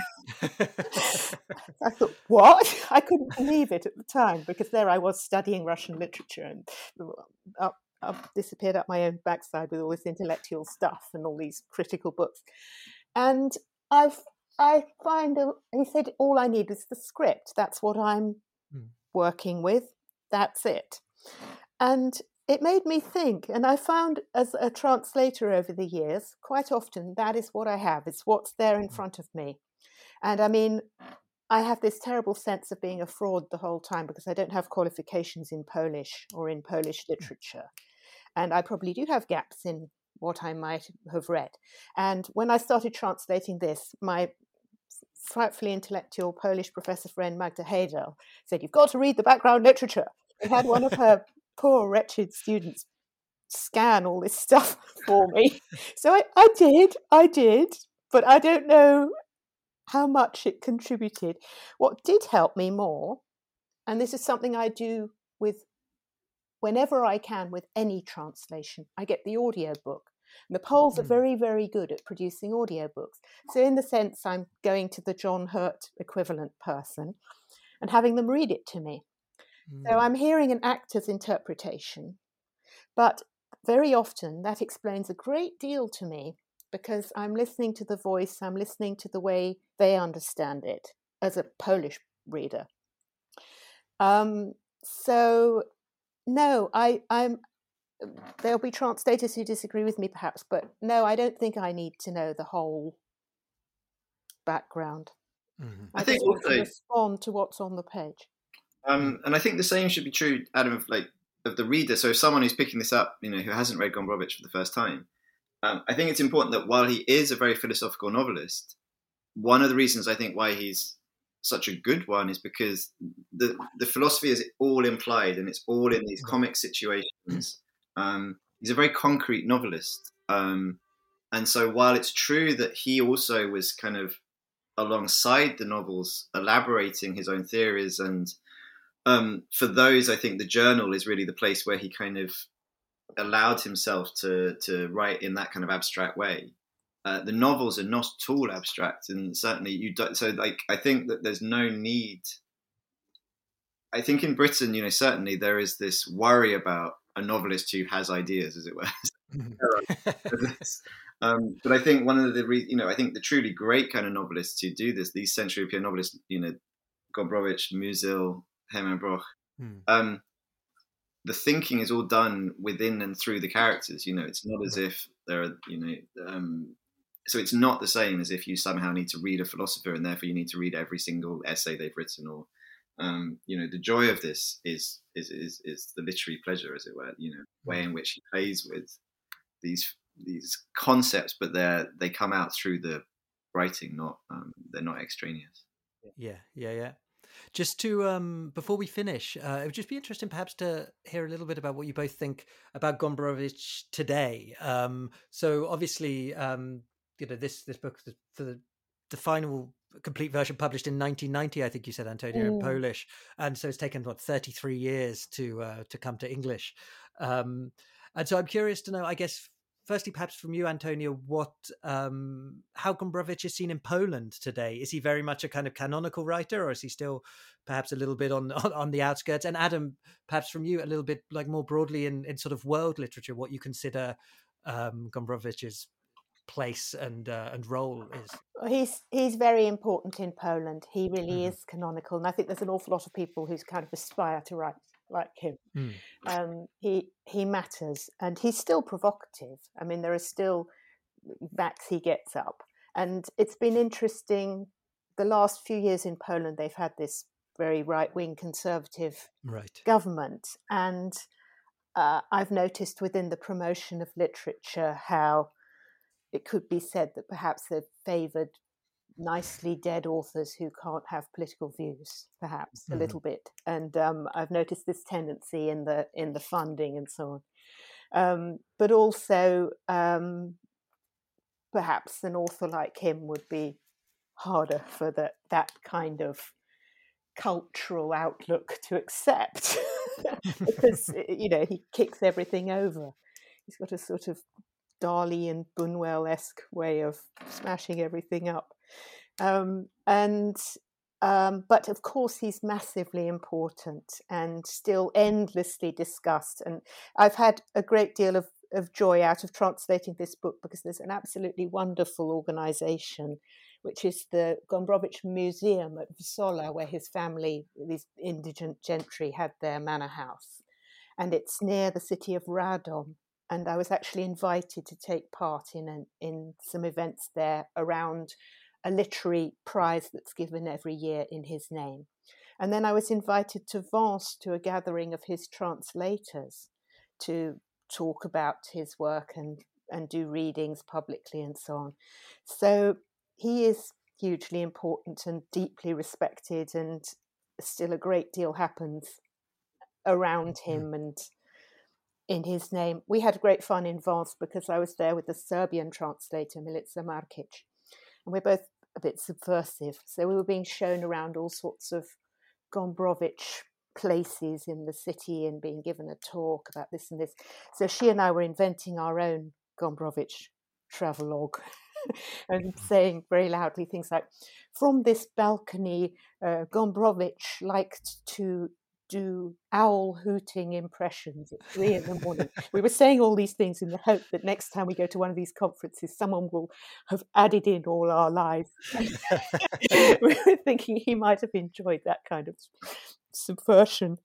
I thought, what? I couldn't believe it at the time, because there I was studying Russian literature, and I've disappeared up my own backside with all this intellectual stuff and all these critical books. And I find, he said, all I need is the script. That's what I'm working with. That's it. And it made me think, and I found as a translator over the years, quite often that is what I have. It's what's there in front of me. And I mean, I have this terrible sense of being a fraud the whole time because I don't have qualifications in Polish or in Polish literature. And I probably do have gaps in what I might have read. And when I started translating this, my frightfully intellectual Polish professor friend Magda Hedel said, you've got to read the background literature. And had one of her poor wretched students scan all this stuff for me. So I did, but I don't know how much it contributed. What did help me more, and this is something I do with whenever I can with any translation, I get the audiobook. And the Poles are very, very good at producing audiobooks. So in the sense, I'm going to the John Hurt equivalent person and having them read it to me. So I'm hearing an actor's interpretation, but very often that explains a great deal to me because I'm listening to the voice, I'm listening to the way they understand it as a Polish reader. So no, I'm. There'll be translators who disagree with me perhaps, but no, I don't think I need to know the whole background. I think also to respond to what's on the page. And I think the same should be true, Adam, of the reader. So if someone who's picking this up, you know, who hasn't read Gombrowicz for the first time, I think it's important that while he is a very philosophical novelist, one of the reasons I think why he's such a good one is because the philosophy is all implied and it's all in these comic situations. He's a very concrete novelist. And so while it's true that he also was kind of alongside the novels, elaborating his own theories, and for those, I think the journal is really the place where he kind of allowed himself to write in that kind of abstract way. The novels are not at all abstract, and certainly you don't. So, like, I think that there's no need. I think in Britain, you know, certainly there is this worry about a novelist who has ideas, as it were. But I think one of the, you know, I think the truly great kind of novelists who do this, these Central European novelists, you know, Gombrowicz, Musil, Hermann Broch, The thinking is all done within and through the characters. It's not as if there are, so it's not the same as if you somehow need to read a philosopher and therefore you need to read every single essay they've written, or the joy of this is the literary pleasure, as it were. Way in which he plays with these concepts, but they come out through the writing, not they're not extraneous. Yeah. Just to before we finish, it would just be interesting perhaps to hear a little bit about what you both think about Gombrowicz today. So obviously, this book, for the final complete version, published in 1990, I think you said, Antonia, in Polish, and so it's taken 33 years to come to English. And so I'm curious to know, I guess, firstly, perhaps from you, Antonia, how Gombrowicz is seen in Poland today? Is he very much a kind of canonical writer, or is he still perhaps a little bit on the outskirts? And Adam, perhaps from you, a little bit like more broadly in sort of world literature, what you consider Gombrowicz's place and role is. He's very important in Poland. He really is canonical, and I think there's an awful lot of people who kind of aspire to write like him. He matters, and he's still provocative. I mean, there are still backs he gets up, and it's been interesting. The last few years in Poland, they've had this very right-wing conservative government, and I've noticed within the promotion of literature how it could be said that perhaps they've favoured nicely dead authors who can't have political views, perhaps a little bit. And I've noticed this tendency in the funding and so on. But also, perhaps an author like him would be harder for that kind of cultural outlook to accept because he kicks everything over. He's got a sort of Dali and Buñuel-esque way of smashing everything up. But of course he's massively important and still endlessly discussed. And I've had a great deal of joy out of translating this book because there's an absolutely wonderful organisation, which is the Gombrowicz Museum at Wysola, where his family, these indigent gentry, had their manor house. And it's near the city of Radom. And I was actually invited to take part in some events there around a literary prize that's given every year in his name. And then I was invited to Vence to a gathering of his translators to talk about his work and do readings publicly and so on. So he is hugely important and deeply respected, and still a great deal happens around him and in his name. We had great fun in Vence because I was there with the Serbian translator, Milica Markic, and we're both a bit subversive. So we were being shown around all sorts of Gombrowicz places in the city and being given a talk about this and this. So she and I were inventing our own Gombrowicz travelogue and saying very loudly things like, from this balcony, Gombrowicz liked to do owl hooting impressions at 3 a.m. We were saying all these things in the hope that next time we go to one of these conferences, someone will have added in all our lives. We were thinking he might have enjoyed that kind of subversion.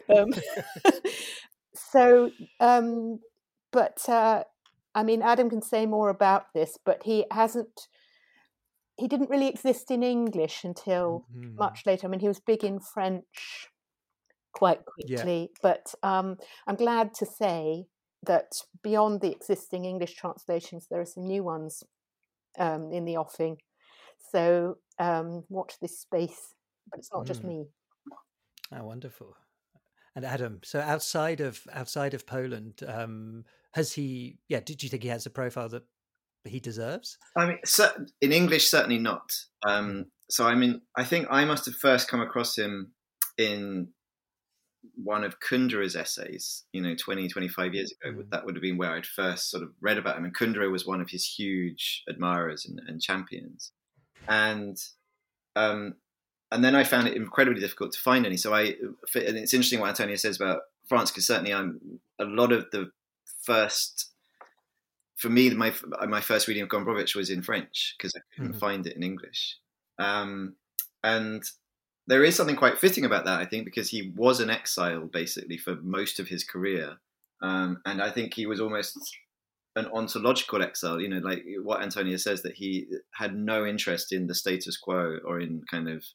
I mean, Adam can say more about this, but he didn't really exist in English until much later. I mean, he was big in French quite quickly, but I'm glad to say that beyond the existing English translations, there are some new ones in the offing. So watch this space, but it's not just me. Oh, wonderful. And Adam, so outside of Poland, has he? Yeah, did you think he has a profile that he deserves? I mean, in English, certainly not. So I mean, I think I must have first come across him in one of Kundera's essays, 20, 25 years ago. That would have been where I'd first sort of read about him. And Kundera was one of his huge admirers and champions. And then I found it incredibly difficult to find any. And it's interesting what Antonia says about France, because certainly a lot of the first, for me, my first reading of Gombrowicz was in French because I couldn't find it in English. And there is something quite fitting about that, I think, because he was an exile basically for most of his career, and I think he was almost an ontological exile. Like what Antonia says, that he had no interest in the status quo or in kind of.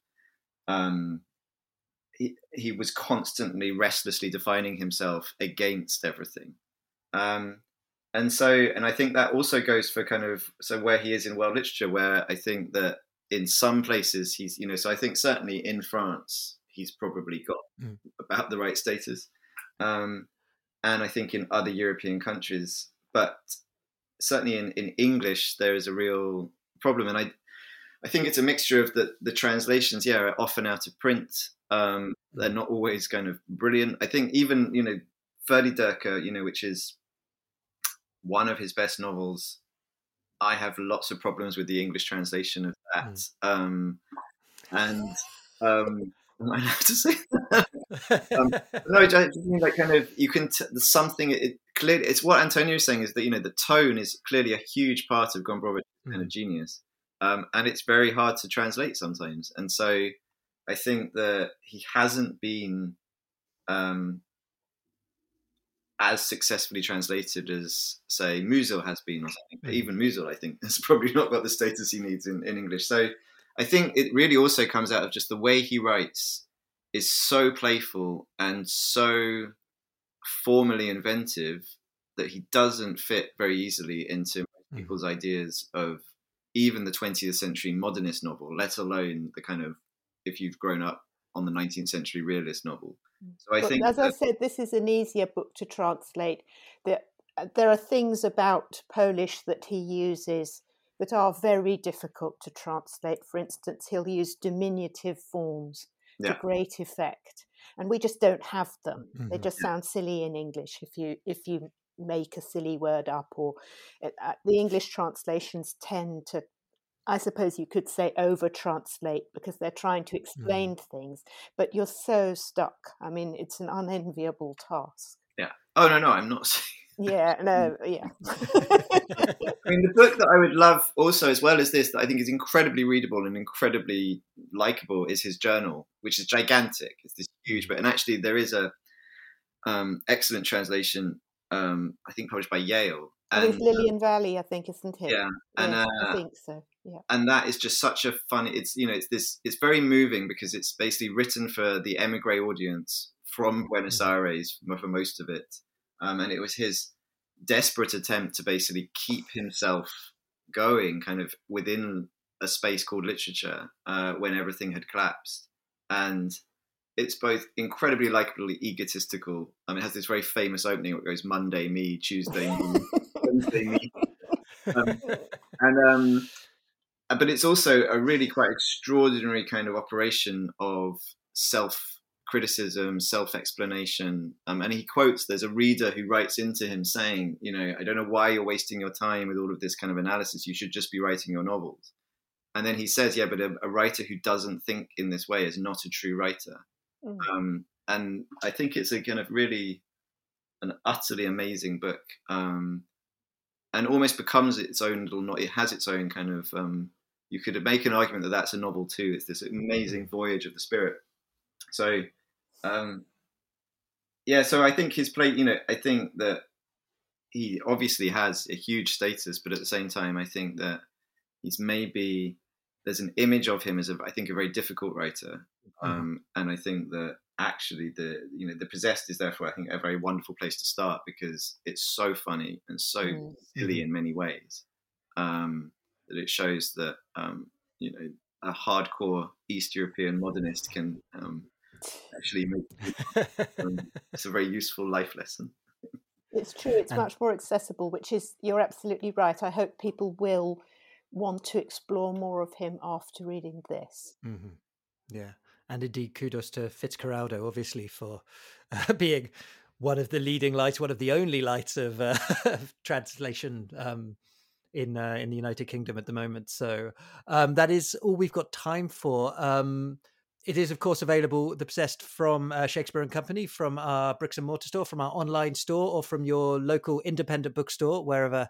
He was constantly, restlessly defining himself against everything, and I think that also goes for kind of where he is in world literature, where I think that in some places he's so I think certainly in France he's probably got about the right status, and I think in other European countries, but certainly in English there is a real problem, and I think it's a mixture of the translations, are often out of print. They're not always kind of brilliant. I think even, Verliederke, which is one of his best novels, I have lots of problems with the English translation of that. Am I allowed to say that? No, I just mean like kind of, you can, something, clearly, it's what Antonio is saying is that, the tone is clearly a huge part of Gombrovich's kind of genius. And it's very hard to translate sometimes. And so I think that he hasn't been as successfully translated as, say, Musil has been or something. But even Musil, I think, has probably not got the status he needs in English. So I think it really also comes out of just the way he writes is so playful and so formally inventive that he doesn't fit very easily into people's ideas of even the 20th century modernist novel, let alone the kind of, if you've grown up on the 19th century realist novel. So I think, as I said, this is an easier book to translate. There are things about Polish that he uses that are very difficult to translate. For instance, he'll use diminutive forms to great effect, and we just don't have them. They just sound silly in English if you make a silly word up, or the English translations tend to, I suppose you could say, over translate because they're trying to explain things, but you're so stuck. I mean, it's an unenviable task. Yeah. Oh, no, I'm not saying. Yeah, no, yeah. I mean, the book that I would love also, as well as this, that I think is incredibly readable and incredibly likable, is his journal, which is gigantic. It's this huge book. And actually there is a excellent translation, I think published by Yale. And it's Lillian Valley, I think, isn't it? Yeah, and I think so. Yeah, and that is just such a fun. It's it's very moving because it's basically written for the émigré audience from Buenos Aires for most of it, and it was his desperate attempt to basically keep himself going, kind of within a space called literature when everything had collapsed, and it's both incredibly likably egotistical. I mean, it has this very famous opening where it goes Monday me, Tuesday me, Wednesday me. But it's also a really quite extraordinary kind of operation of self-criticism, self-explanation. And he quotes, there's a reader who writes into him saying, I don't know why you're wasting your time with all of this kind of analysis. You should just be writing your novels. And then he says, but a writer who doesn't think in this way is not a true writer. And I think it's a kind of really an utterly amazing book, and almost becomes its own little. It has its own kind of. You could make an argument that that's a novel too. It's this amazing voyage of the spirit. So, so I think his play. I think that he obviously has a huge status, but at the same time, I think that he's maybe there's an image of him as a very difficult writer. And I think that actually the Possessed is therefore, I think, a very wonderful place to start because it's so funny and so silly in many ways, that it shows that a hardcore East European modernist can actually make it's a very useful life lesson. It's true. It's much more accessible, which is, you're absolutely right. I hope people will want to explore more of him after reading this. Yeah. And indeed, kudos to Fitzcarraldo, obviously, for being one of the leading lights, one of the only lights of translation in the United Kingdom at the moment. So that is all we've got time for. It is, of course, available, The Possessed, from Shakespeare and Company, from our bricks and mortar store, from our online store, or from your local independent bookstore, wherever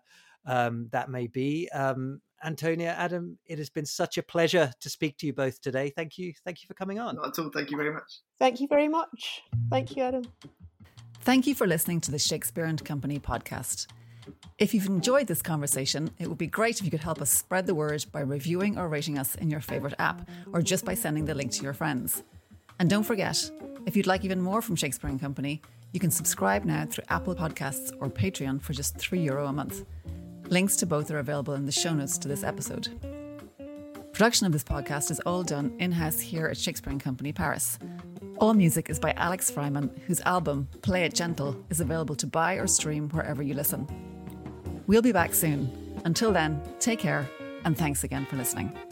that may be. Antonia, Adam, it has been such a pleasure to speak to you both today. Thank you for coming on. Not at all. Thank you very much. Thank you very much. Thank you, Adam. Thank you for listening to the Shakespeare and Company podcast. If you've enjoyed this conversation, it would be great if you could help us spread the word by reviewing or rating us in your favourite app, or just by sending the link to your friends. And don't forget, if you'd like even more from Shakespeare and Company, you can subscribe now through Apple Podcasts or Patreon for just €3 a month. Links to both are available in the show notes to this episode. Production of this podcast is all done in-house here at Shakespeare and Company Paris. All music is by Alex Fryman, whose album, Play It Gentle, is available to buy or stream wherever you listen. We'll be back soon. Until then, take care, and thanks again for listening.